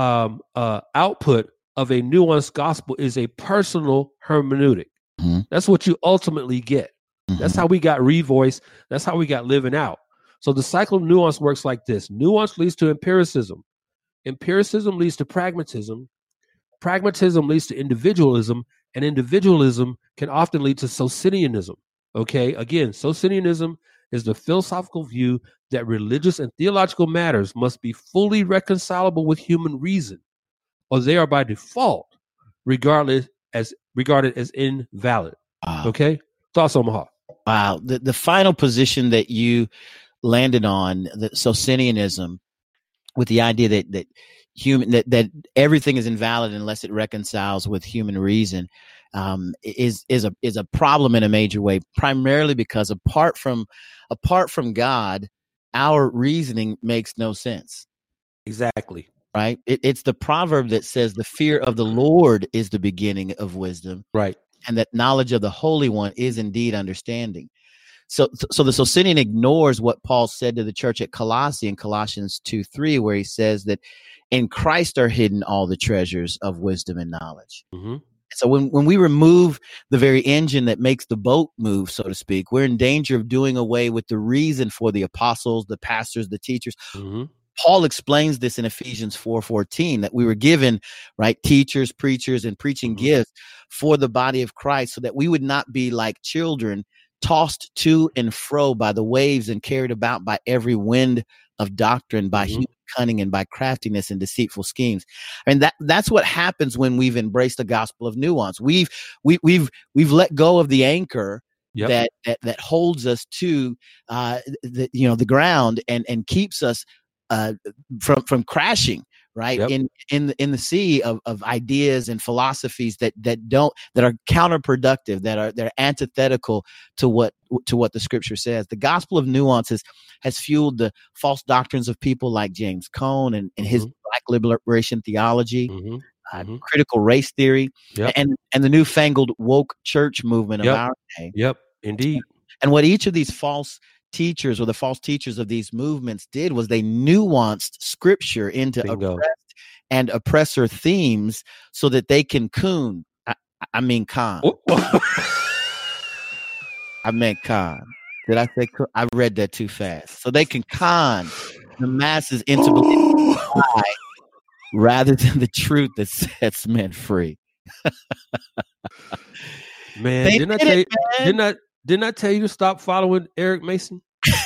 output of a nuanced gospel is a personal hermeneutic. Mm-hmm. That's what you ultimately get. Mm-hmm. That's how we got Revoice. That's how we got Living Out. So the cycle of nuance works like this. Nuance leads to empiricism. Empiricism leads to pragmatism. Pragmatism leads to individualism. And individualism can often lead to Socinianism. Okay, again, Socinianism is the philosophical view that religious and theological matters must be fully reconcilable with human reason, or they are by default regarded as invalid. Wow. Okay, thoughts, Omaha? Wow, the final position that you landed on, the Socinianism, with the idea that everything is invalid unless it reconciles with human reason, is a problem in a major way. Primarily because apart from God, our reasoning makes no sense. Exactly. Right. It's the proverb that says the fear of the Lord is the beginning of wisdom. Right. And that knowledge of the Holy One is indeed understanding. So the Socinian ignores what Paul said to the church at Colossae in Colossians 2:3, where he says that in Christ are hidden all the treasures of wisdom and knowledge. Mm-hmm. So when we remove the very engine that makes the boat move, so to speak, we're in danger of doing away with the reason for the apostles, the pastors, the teachers. Mm-hmm. Paul explains this in Ephesians 4:14, that we were given, right, teachers, preachers, and preaching gifts for the body of Christ, so that we would not be like children tossed to and fro by the waves and carried about by every wind of doctrine, by human cunning and by craftiness and deceitful schemes. I mean, that's what happens when we've embraced the gospel of nuance. We've let go of the anchor that holds us to the ground and keeps us from crashing, right? In the sea of ideas and philosophies that are counterproductive, they're antithetical to what the scripture says. The gospel of nuances has fueled the false doctrines of people like James Cone and his Black liberation theology. critical race theory, and the newfangled woke church movement of our day. Yep, indeed. And what each of these false teachers or the false teachers of these movements did was they nuanced scripture into oppressed and oppressor themes so that they can con. I meant con. Did I say con? I read that too fast. So they can con the masses into believing a lie rather than the truth that sets men free. Man, didn't I tell you to stop following Eric Mason?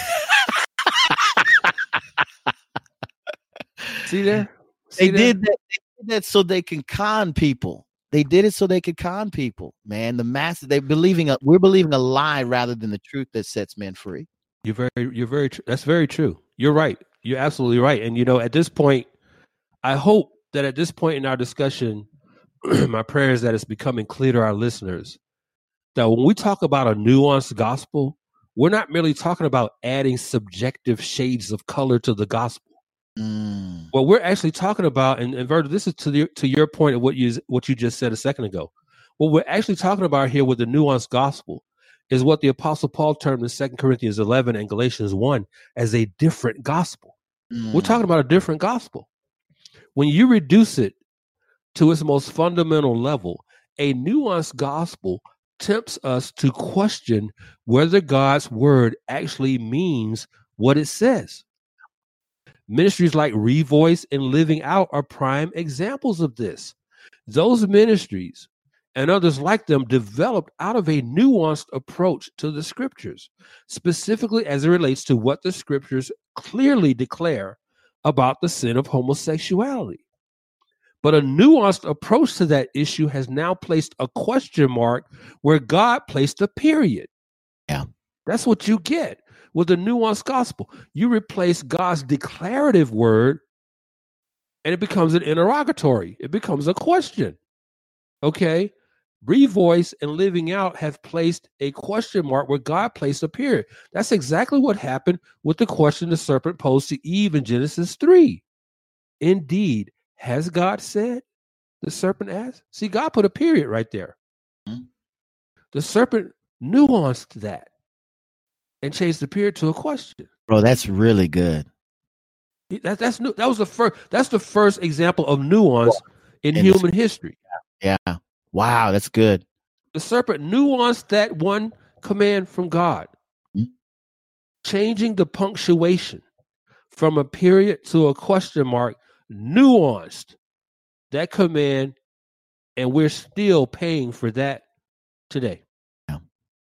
See there? They did that so they can con people. They did it so they could con people, man. The masses, we're believing a lie rather than the truth that sets men free. You're very that's very true. You're right. You're absolutely right. And at this point, I hope that at this point in our discussion, my prayer is that it's becoming clear to our listeners that when we talk about a nuanced gospel, we're not merely talking about adding subjective shades of color to the gospel. What we're actually talking about, and Virgil, this is to your point of what you just said a second ago. What we're actually talking about here with the nuanced gospel is what the Apostle Paul termed in 2 Corinthians 11 and Galatians 1 as a different gospel. We're talking about a different gospel. When you reduce it to its most fundamental level, a nuanced gospel tempts us to question whether God's word actually means what it says. Ministries like Revoice and Living Out are prime examples of this. Those ministries and others like them developed out of a nuanced approach to the scriptures, specifically as it relates to what the scriptures clearly declare about the sin of homosexuality. But a nuanced approach to that issue has now placed a question mark where God placed a period. Yeah. That's what you get with the nuanced gospel. You replace God's declarative word and it becomes an interrogatory. It becomes a question. Okay. Revoice and Living Out have placed a question mark where God placed a period. That's exactly what happened with the question the serpent posed to Eve in Genesis 3. Indeed, has God said? The serpent asked. See, God put a period right there. The serpent nuanced that and changed the period to a question. Bro, that's really good. That's new. That was the first. That's the first example of nuance in human history. Yeah. Wow, that's good. The serpent nuanced that one command from God, changing the punctuation from a period to a question mark, nuanced that command, and we're still paying for that today. Yeah.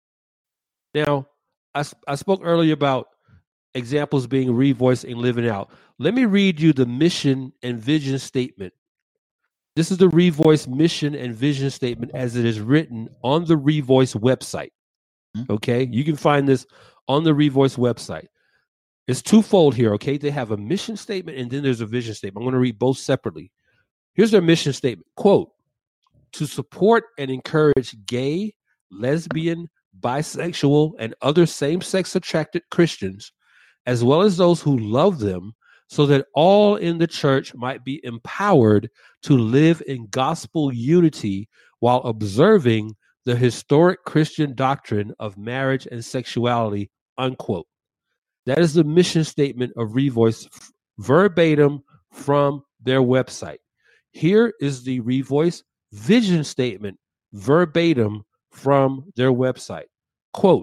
Now, I spoke earlier about examples being revoiced and living out. Let me read you the mission and vision statement. This is the Revoice mission and vision statement as it is written on the Revoice website. Okay, you can find this on the Revoice website. It's twofold here, okay? They have a mission statement and then there's a vision statement. I'm going to read both separately. Here's their mission statement. Quote, to support and encourage gay, lesbian, bisexual, and other same-sex attracted Christians, as well as those who love them, so that all in the church might be empowered to live in gospel unity while observing the historic Christian doctrine of marriage and sexuality, unquote. That is the mission statement of Revoice, verbatim from their website. Here is the Revoice vision statement, verbatim from their website. Quote,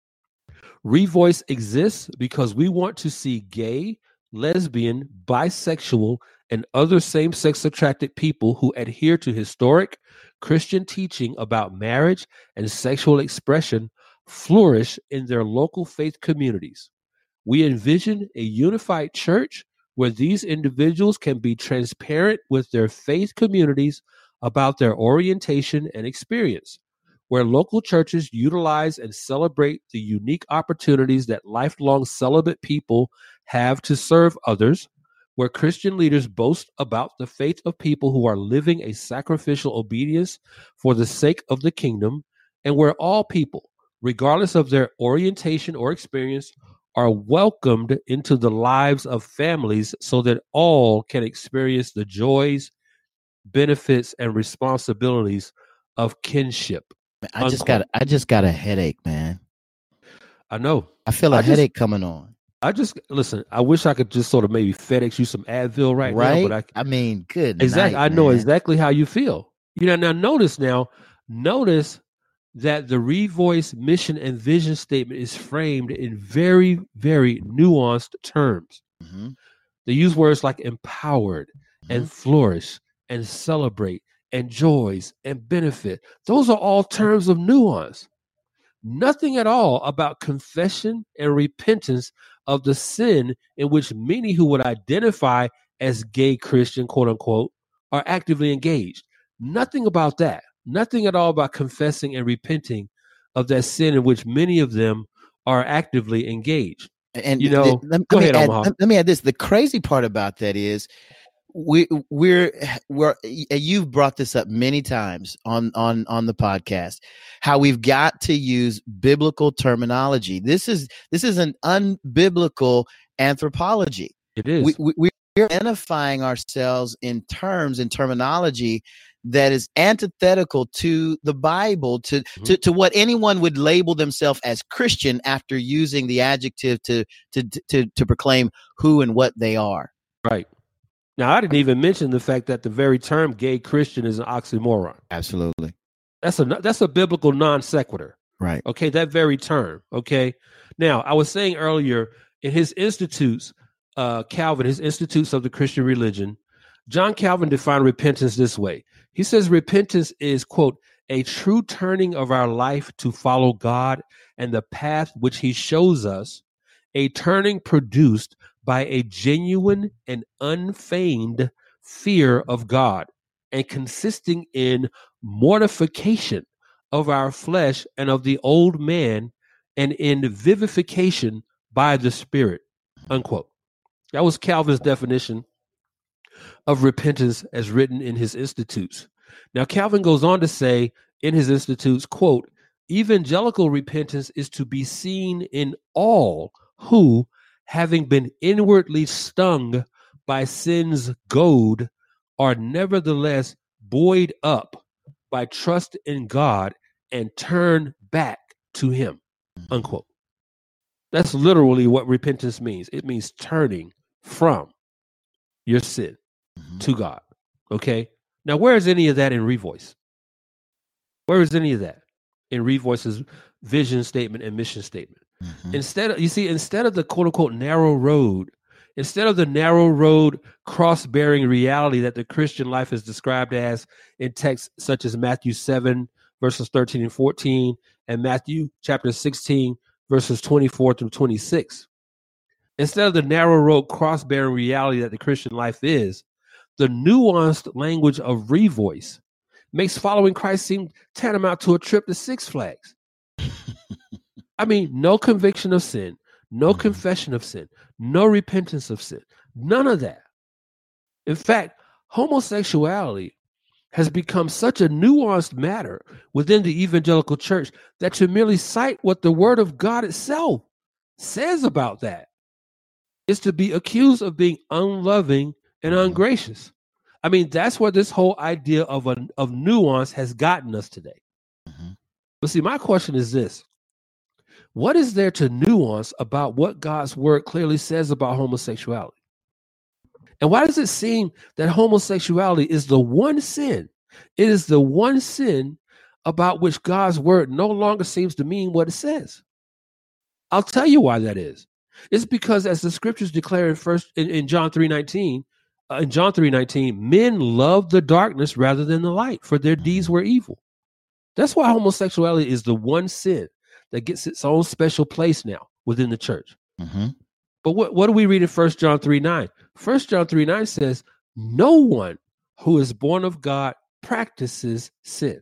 Revoice exists because we want to see gay, lesbian, bisexual, and other same-sex attracted people who adhere to historic Christian teaching about marriage and sexual expression flourish in their local faith communities. We envision a unified church where these individuals can be transparent with their faith communities about their orientation and experience, where local churches utilize and celebrate the unique opportunities that lifelong celibate people have to serve others, where Christian leaders boast about the faith of people who are living a sacrificial obedience for the sake of the kingdom, and where all people, regardless of their orientation or experience, are welcomed into the lives of families so that all can experience the joys, benefits, and responsibilities of kinship. I just got a headache, man. I know. I feel a headache coming on. Listen, I wish I could just sort of maybe FedEx you some Advil right now, but I mean, good exactly. night, I know man. exactly how you feel. Now notice that the Revoice mission and vision statement is framed in very, very nuanced terms. Mm-hmm. They use words like empowered and flourish and celebrate and joys and benefit. Those are all terms of nuance. Nothing at all about confession and repentance of the sin in which many who would identify as gay Christian, quote unquote, are actively engaged. Nothing about that. Nothing at all about confessing and repenting of that sin in which many of them are actively engaged. And go ahead, Omaha. Let me add this. The crazy part about that is we're you've brought this up many times on the podcast, how we've got to use biblical terminology. This is an unbiblical anthropology. It is. We're identifying ourselves in terms and terminology that is antithetical to the Bible, to what anyone would label themselves as Christian after using the adjective to proclaim who and what they are. Right. Now, I didn't even mention the fact that the very term gay Christian is an oxymoron. Absolutely. That's a biblical non sequitur. Right. Okay. That very term. Okay. Now, I was saying earlier in his Institutes, Calvin, his Institutes of the Christian Religion, John Calvin defined repentance this way. He says repentance is, quote, a true turning of our life to follow God and the path which he shows us, a turning produced by a genuine and unfeigned fear of God and consisting in mortification of our flesh and of the old man and in vivification by the Spirit, unquote. That was Calvin's definition of repentance as written in his Institutes. Now, Calvin goes on to say in his Institutes, quote, evangelical repentance is to be seen in all who, having been inwardly stung by sin's goad, are nevertheless buoyed up by trust in God and turn back to him, unquote. That's literally what repentance means. It means turning from your sin to God. Okay. Now, where is any of that in Revoice? Where is any of that in Revoice's vision statement and mission statement? Instead of the quote unquote narrow road, instead of the narrow road cross-bearing reality that the Christian life is described as in texts such as Matthew 7 verses 13 and 14 and Matthew chapter 16 verses 24 through 26. Instead of the narrow road cross-bearing reality that the Christian life is, the nuanced language of Revoice makes following Christ seem tantamount to a trip to Six Flags. I mean, no conviction of sin, no confession of sin, no repentance of sin, none of that. In fact, homosexuality has become such a nuanced matter within the evangelical church that to merely cite what the Word of God itself says about that is to be accused of being unloving and ungracious. I mean, that's where this whole idea of nuance has gotten us today. But see, my question is this. What is there to nuance about what God's word clearly says about homosexuality? And why does it seem that homosexuality is the one sin? It is the one sin about which God's word no longer seems to mean what it says. I'll tell you why that is. It's because, as the scriptures declare in John 3:19, men loved the darkness rather than the light, for their deeds were evil. That's why homosexuality is the one sin that gets its own special place now within the church. But what do we read in 1 John 3:9? 1 John 3:9 says, no one who is born of God practices sin.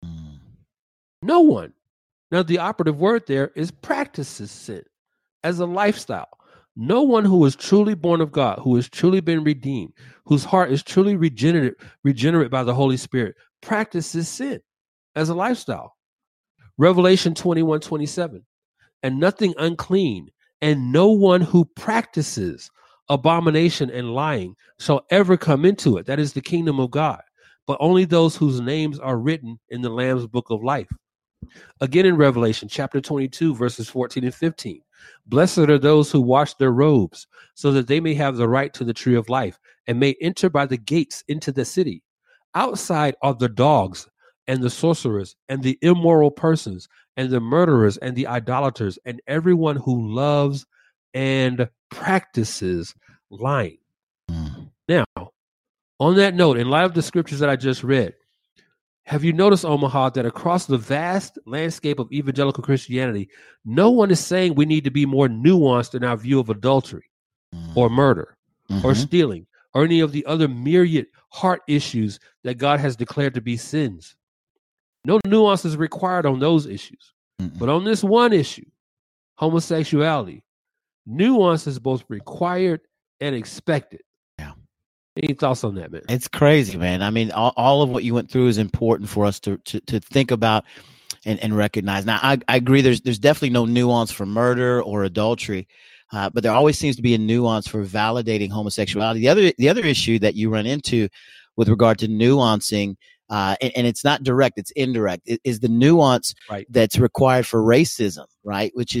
No one. Now, the operative word there is practices sin as a lifestyle. No one who is truly born of God, who has truly been redeemed, whose heart is truly regenerate by the Holy Spirit, practices sin as a lifestyle. Revelation 21:27, and nothing unclean, and no one who practices abomination and lying shall ever come into it. That is the kingdom of God. but only those whose names are written in the Lamb's book of life. Again, in Revelation chapter 22, verses 14 and 15, blessed are those who wash their robes, so that they may have the right to the tree of life and may enter by the gates into the city. Outside are the dogs and the sorcerers and the immoral persons and the murderers and the idolaters and everyone who loves and practices lying. Now, on that note, in light of the scriptures that I just read, have you noticed, Omaha, that across the vast landscape of evangelical Christianity, no one is saying we need to be more nuanced in our view of adultery or murder or stealing or any of the other myriad heart issues that God has declared to be sins? No nuance is required on those issues. But on this one issue, homosexuality, nuance is both required and expected. Any thoughts on that, man? It's crazy, man. I mean, all of what you went through is important for us to think about and recognize. Now, I agree. There's definitely no nuance for murder or adultery, but there always seems to be a nuance for validating homosexuality. The other issue that you run into with regard to nuancing, and it's not direct, it's indirect, is the nuance that's required for racism, right? Which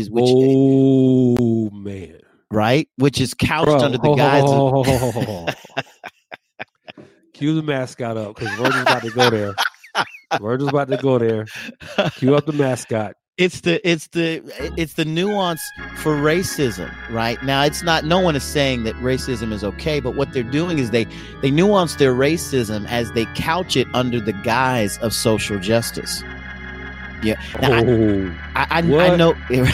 Man. Right? Which is couched under the guise of... Cue the mascot up, because Virgil's about to go there. Virgil's about to go there. Cue up the mascot. It's the nuance for racism, right? Now, it's not, no one is saying that racism is okay, but what they're doing is they nuance their racism as they couch it under the guise of social justice. Yeah. Now, I know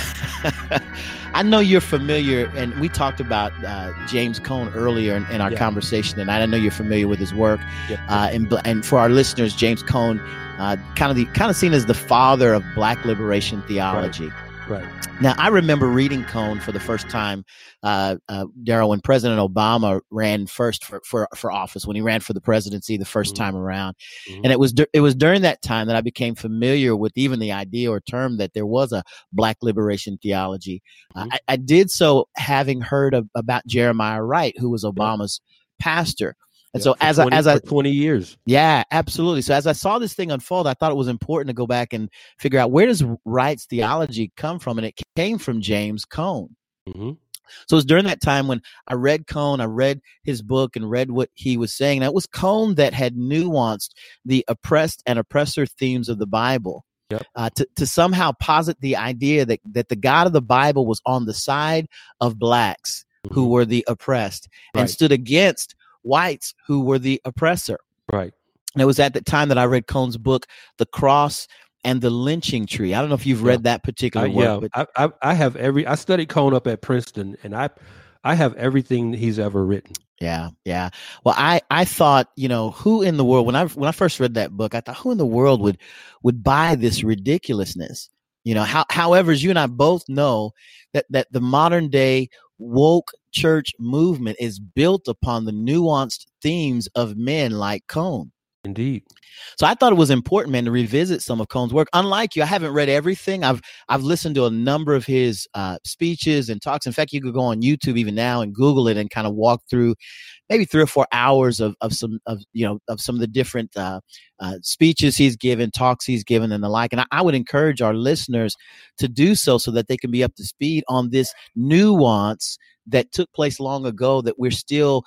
I know you're familiar, and we talked about James Cone earlier in our conversation tonight. I know you're familiar with his work, and for our listeners, James Cone, kind of seen as the father of Black liberation theology. Right. Now, I remember reading Cone for the first time, Daryl, when President Obama ran first for office, when he ran for the presidency the first time around. And it was during that time that I became familiar with even the idea or term that there was a Black liberation theology. I did so having heard about Jeremiah Wright, who was Obama's pastor. And so as I 20 years. Yeah, absolutely. So as I saw this thing unfold, I thought it was important to go back and figure out, where does Wright's theology come from? And it came from James Cone. So it was during that time when I read Cone, I read his book and read what he was saying. And it was Cone that had nuanced the oppressed and oppressor themes of the Bible. To somehow posit the idea that the God of the Bible was on the side of blacks who were the oppressed and stood against whites who were the oppressor. Right. And it was at the time that I read Cone's book, The Cross and the Lynching Tree. I don't know if you've read that particular work. But I have I studied Cone up at Princeton, and I have everything he's ever written. Yeah. Well, I thought, who in the world, when I first read that book, I thought, who in the world would buy this ridiculousness? However, as you and I both know that the modern day woke church movement is built upon the nuanced themes of men like Cone. Indeed. So I thought it was important, man, to revisit some of Cone's work. Unlike you, I haven't read everything. I've listened to a number of his speeches and talks. In fact, you could go on YouTube even now and Google it and kind of walk through maybe 3 or 4 hours of some of the different speeches he's given, talks he's given, and the like. And I would encourage our listeners to do so that they can be up to speed on this nuance that took place long ago that we're still,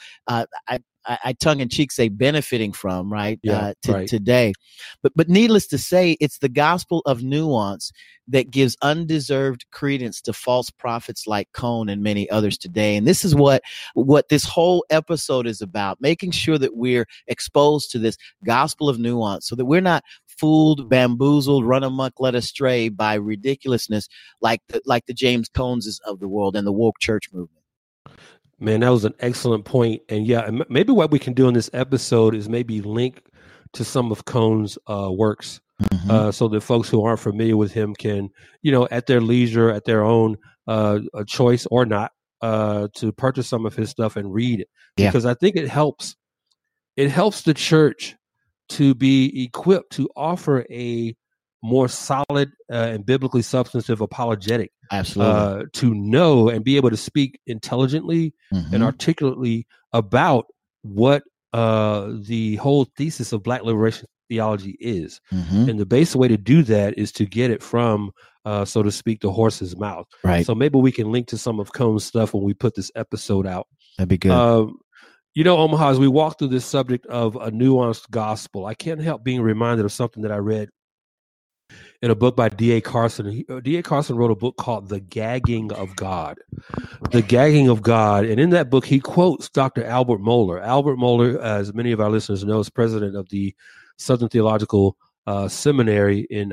I tongue in cheek say, benefiting from, right? Today. But needless to say, it's the gospel of nuance that gives undeserved credence to false prophets like Cone and many others today. And this is what this whole episode is about, making sure that we're exposed to this gospel of nuance so that we're not fooled, bamboozled, run amok, led astray by ridiculousness like the James Cones of the world and the woke church movement. Man, that was an excellent point. And maybe what we can do in this episode is maybe link to some of Cone's works, so that folks who aren't familiar with him can, at their leisure, at their own choice or not, to purchase some of his stuff and read it. Because I think it helps the church to be equipped to offer a more solid and biblically substantive apologetic. Absolutely. To know and be able to speak intelligently and articulately about what the whole thesis of Black liberation theology is. And the basic way to do that is to get it from, so to speak, the horse's mouth. Right. So maybe we can link to some of Cone's stuff when we put this episode out. That'd be good. You know, Omaha, as we walk through this subject of a nuanced gospel, I can't help being reminded of something that I read in a book by D.A. Carson. D.A. Carson wrote a book called The Gagging of God. The Gagging of God. And in that book, he quotes Dr. Albert Mohler. Albert Mohler, as many of our listeners know, is president of the Southern Theological Seminary in,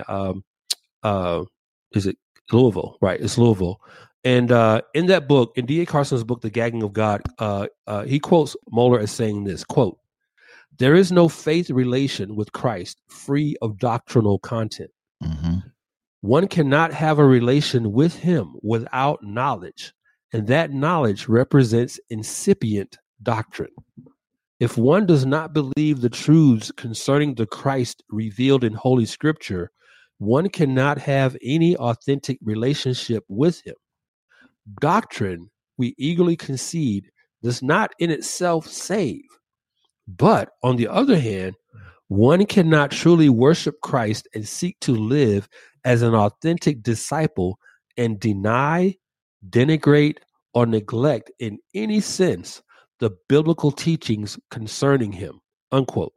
is it Louisville? Right, it's Louisville. And in that book, in D.A. Carson's book, The Gagging of God, he quotes Mohler as saying this, quote, "There is no faith relation with Christ free of doctrinal content. One cannot have a relation with him without knowledge, and that knowledge represents incipient doctrine. If one does not believe the truths concerning the Christ revealed in Holy Scripture, one cannot have any authentic relationship with him. Doctrine, we eagerly concede, does not in itself save. But on the other hand, one cannot truly worship Christ and seek to live as an authentic disciple and deny, denigrate, or neglect in any sense the biblical teachings concerning him," unquote.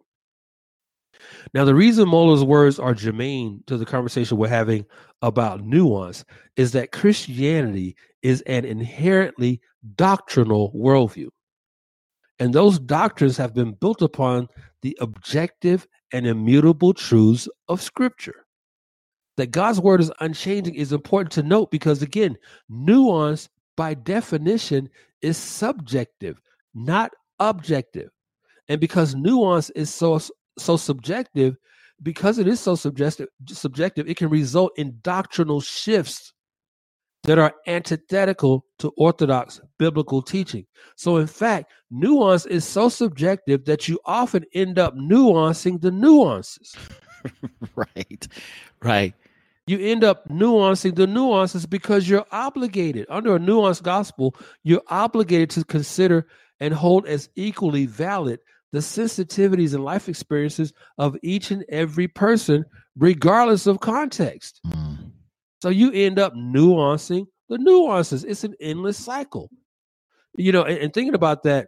Now, the reason Mohler's words are germane to the conversation we're having about nuance is that Christianity is an inherently doctrinal worldview. And those doctrines have been built upon the objective and immutable truths of Scripture. That God's word is unchanging is important to note because, again, nuance by definition is subjective, not objective. And because nuance is so subjective, because it is so subjective, it can result in doctrinal shifts that are antithetical to orthodox biblical teaching. So in fact, nuance is so subjective that you often end up nuancing the nuances. Right. You end up nuancing the nuances because you're obligated. Under a nuanced gospel, you're obligated to consider and hold as equally valid the sensitivities and life experiences of each and every person, regardless of context. So you end up nuancing the nuances. It's an endless cycle. You know, and thinking about that,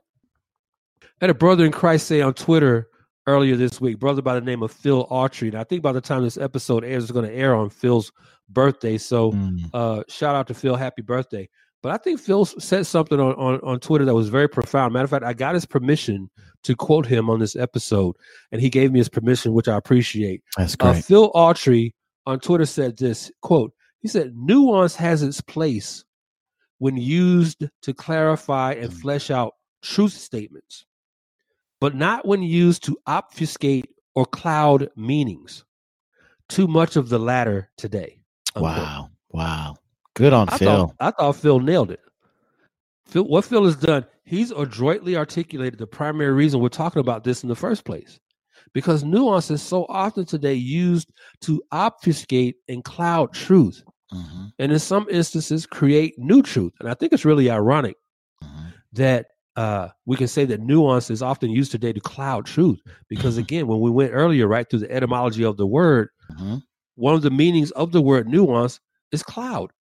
I had a brother in Christ say on Twitter earlier this week, brother by the name of Phil Autry. And I think by the time this episode airs, it's going to air on Phil's birthday. So shout out to Phil. Happy birthday. But I think Phil said something on Twitter that was very profound. Matter of fact, I got his permission to quote him on this episode, and he gave me his permission, which I appreciate. That's great. Phil Autry on Twitter said this, quote, he said, "Nuance has its place when used to clarify and flesh out truth statements, but not when used to obfuscate or cloud meanings. Too much of the latter today." Unquote. Wow. Good on Phil. I thought Phil nailed it. What Phil has done, he's adroitly articulated the primary reason we're talking about this in the first place. Because nuance is so often today used to obfuscate and cloud truth. And in some instances, create new truth. And I think it's really ironic that we can say that nuance is often used today to cloud truth. Because again, when we went earlier, right, through the etymology of the word, one of the meanings of the word nuance is cloud.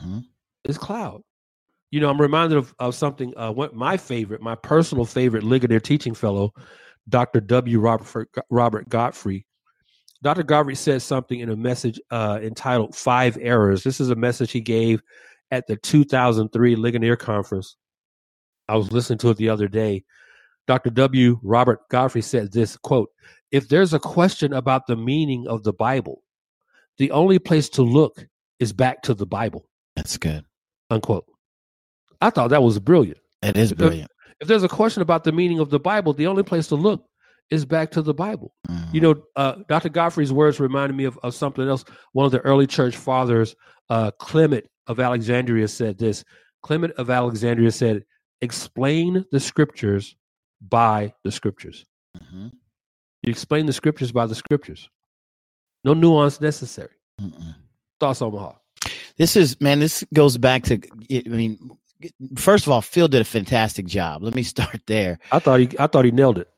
Is cloud. You know, I'm reminded of something, my personal favorite Ligonier teaching fellow, Dr. W. Robert Godfrey. Dr. Godfrey said something in a message entitled 5 Errors. This is a message he gave at the 2003 Ligonier Conference. I was listening to it the other day. Dr. W. Robert Godfrey said this, quote, "If there's a question about the meaning of the Bible, the only place to look is back to the Bible." That's good. Unquote. I thought that was brilliant. It is brilliant. If there's a question about the meaning of the Bible, the only place to look is back to the Bible. You know, Dr. Godfrey's words reminded me of something else. One of the early church fathers, Clement of Alexandria, said this. Clement of Alexandria said, "Explain the scriptures by the scriptures." You explain the scriptures by the scriptures. No nuance necessary. Thoughts, Omaha? This goes back to, first of all, Phil did a fantastic job. Let me start there. I thought he nailed it.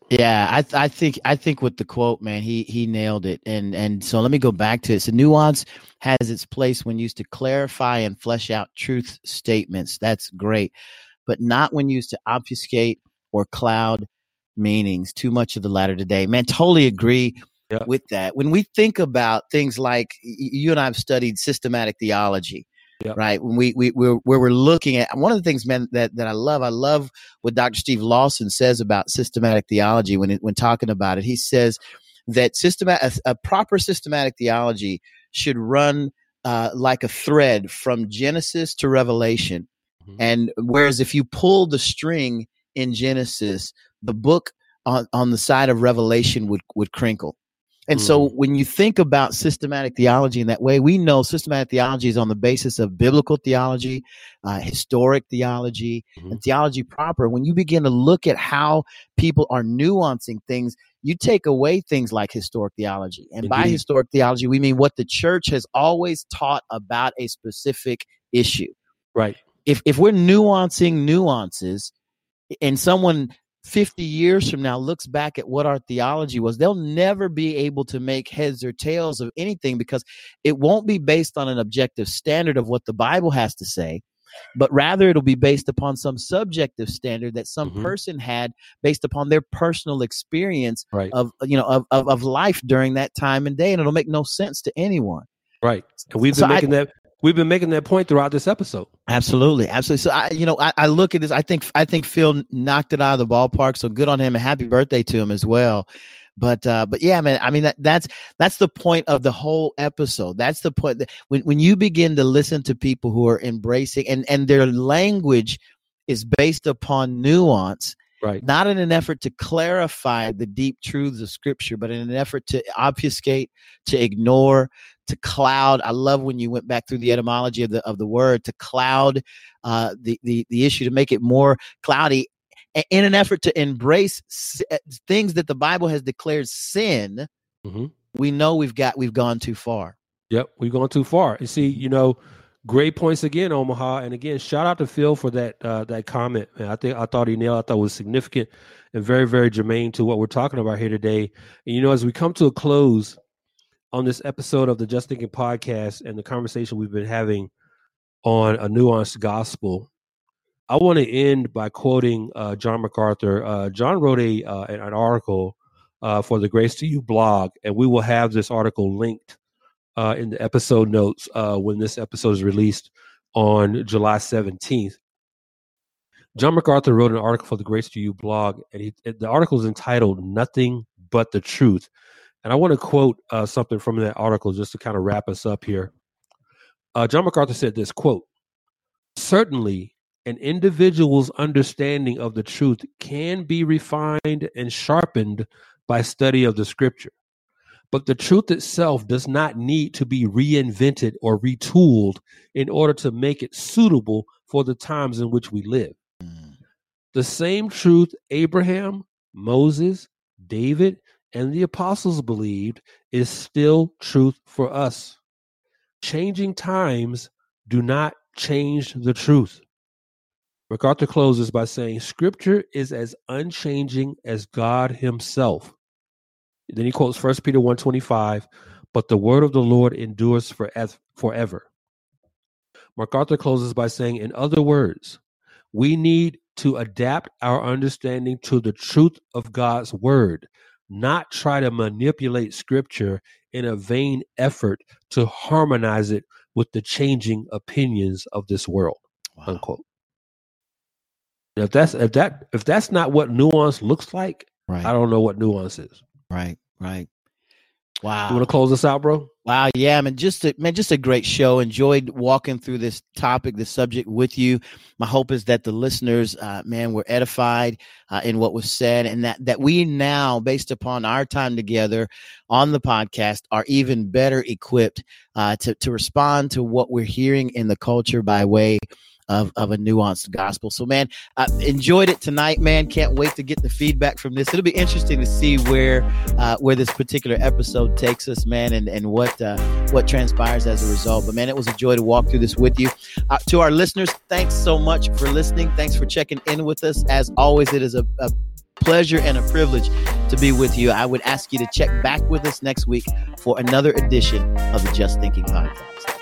Yeah, I think with the quote, man, he nailed it. And so let me go back to it. So nuance has its place when used to clarify and flesh out truth statements. That's great, but not when used to obfuscate or cloud meanings. Too much of the latter today. Man, totally agree with that. When we think about things like you and I have studied systematic theology. Yep. Right. When we're looking at one of the things, man, that I love what Dr. Steve Lawson says about systematic theology when talking about it. He says that a proper systematic theology should run like a thread from Genesis to Revelation. Mm-hmm. And whereas if you pull the string in Genesis, the book on the side of Revelation would crinkle. And so when you think about systematic theology in that way, we know systematic theology is on the basis of biblical theology, historic theology, and theology proper. When you begin to look at how people are nuancing things, you take away things like historic theology. And Indeed. By historic theology, we mean what the church has always taught about a specific issue. Right. If we're nuancing nuances and someone 50 years from now looks back at what our theology was, they'll never be able to make heads or tails of anything because it won't be based on an objective standard of what the Bible has to say, but rather it'll be based upon some subjective standard that some person had based upon their personal experience of life during that time and day, and it'll make no sense to anyone. Right. And we've been making that point throughout this episode. Absolutely. So I look at this. I think Phil knocked it out of the ballpark. So good on him, and happy birthday to him as well. But yeah, man. I mean that's the point of the whole episode. That's the point that when you begin to listen to people who are embracing and their language is based upon nuance. Right. Not in an effort to clarify the deep truths of Scripture, but in an effort to obfuscate, to ignore, to cloud. I love when you went back through the etymology of the word, to cloud the issue, to make it more cloudy, in an effort to embrace things that the Bible has declared sin. We know we've gone too far. Yep, we've gone too far. And see, great points again, Omaha. And again, shout out to Phil for that comment. Man, I thought he nailed. I thought it was significant and very, very germane to what we're talking about here today. And as we come to a close on this episode of the Just Thinking podcast and the conversation we've been having on a nuanced gospel, I want to end by quoting John MacArthur. John wrote an article for the Grace to You blog, and we will have this article linked in the episode notes when this episode is released on July 17th. John MacArthur wrote an article for the Grace to You blog, and the article is entitled "Nothing But the Truth." And I want to quote something from that article just to kind of wrap us up here. John MacArthur said this, quote, "Certainly, an individual's understanding of the truth can be refined and sharpened by study of the Scripture. But the truth itself does not need to be reinvented or retooled in order to make it suitable for the times in which we live. The same truth Abraham, Moses, David, and the apostles believed is still truth for us. Changing times do not change the truth." MacArthur closes by saying, "Scripture is as unchanging as God himself." Then he quotes 1 Peter 1:25, "But the word of the Lord endures forever." MacArthur closes by saying, in other words, we need to adapt our understanding to the truth of God's word, not try to manipulate Scripture in a vain effort to harmonize it with the changing opinions of this world. Wow. Unquote. Now, if that's not what nuance looks like, right, I don't know what nuance is. Right. Wow. You want to close us out, bro? Wow. Yeah, man. Just a great show. Enjoyed walking through this topic, this subject with you. My hope is that the listeners, were edified in what was said, and that we now, based upon our time together on the podcast, are even better equipped to respond to what we're hearing in the culture by way of a nuanced gospel. So, man, enjoyed it tonight, man. Can't wait to get the feedback from this. It'll be interesting to see where this particular episode takes us, man, and what transpires as a result. But, man, it was a joy to walk through this with you. To our listeners, thanks so much for listening. Thanks for checking in with us. As always, it is a pleasure and a privilege to be with you. I would ask you to check back with us next week for another edition of the Just Thinking Podcast.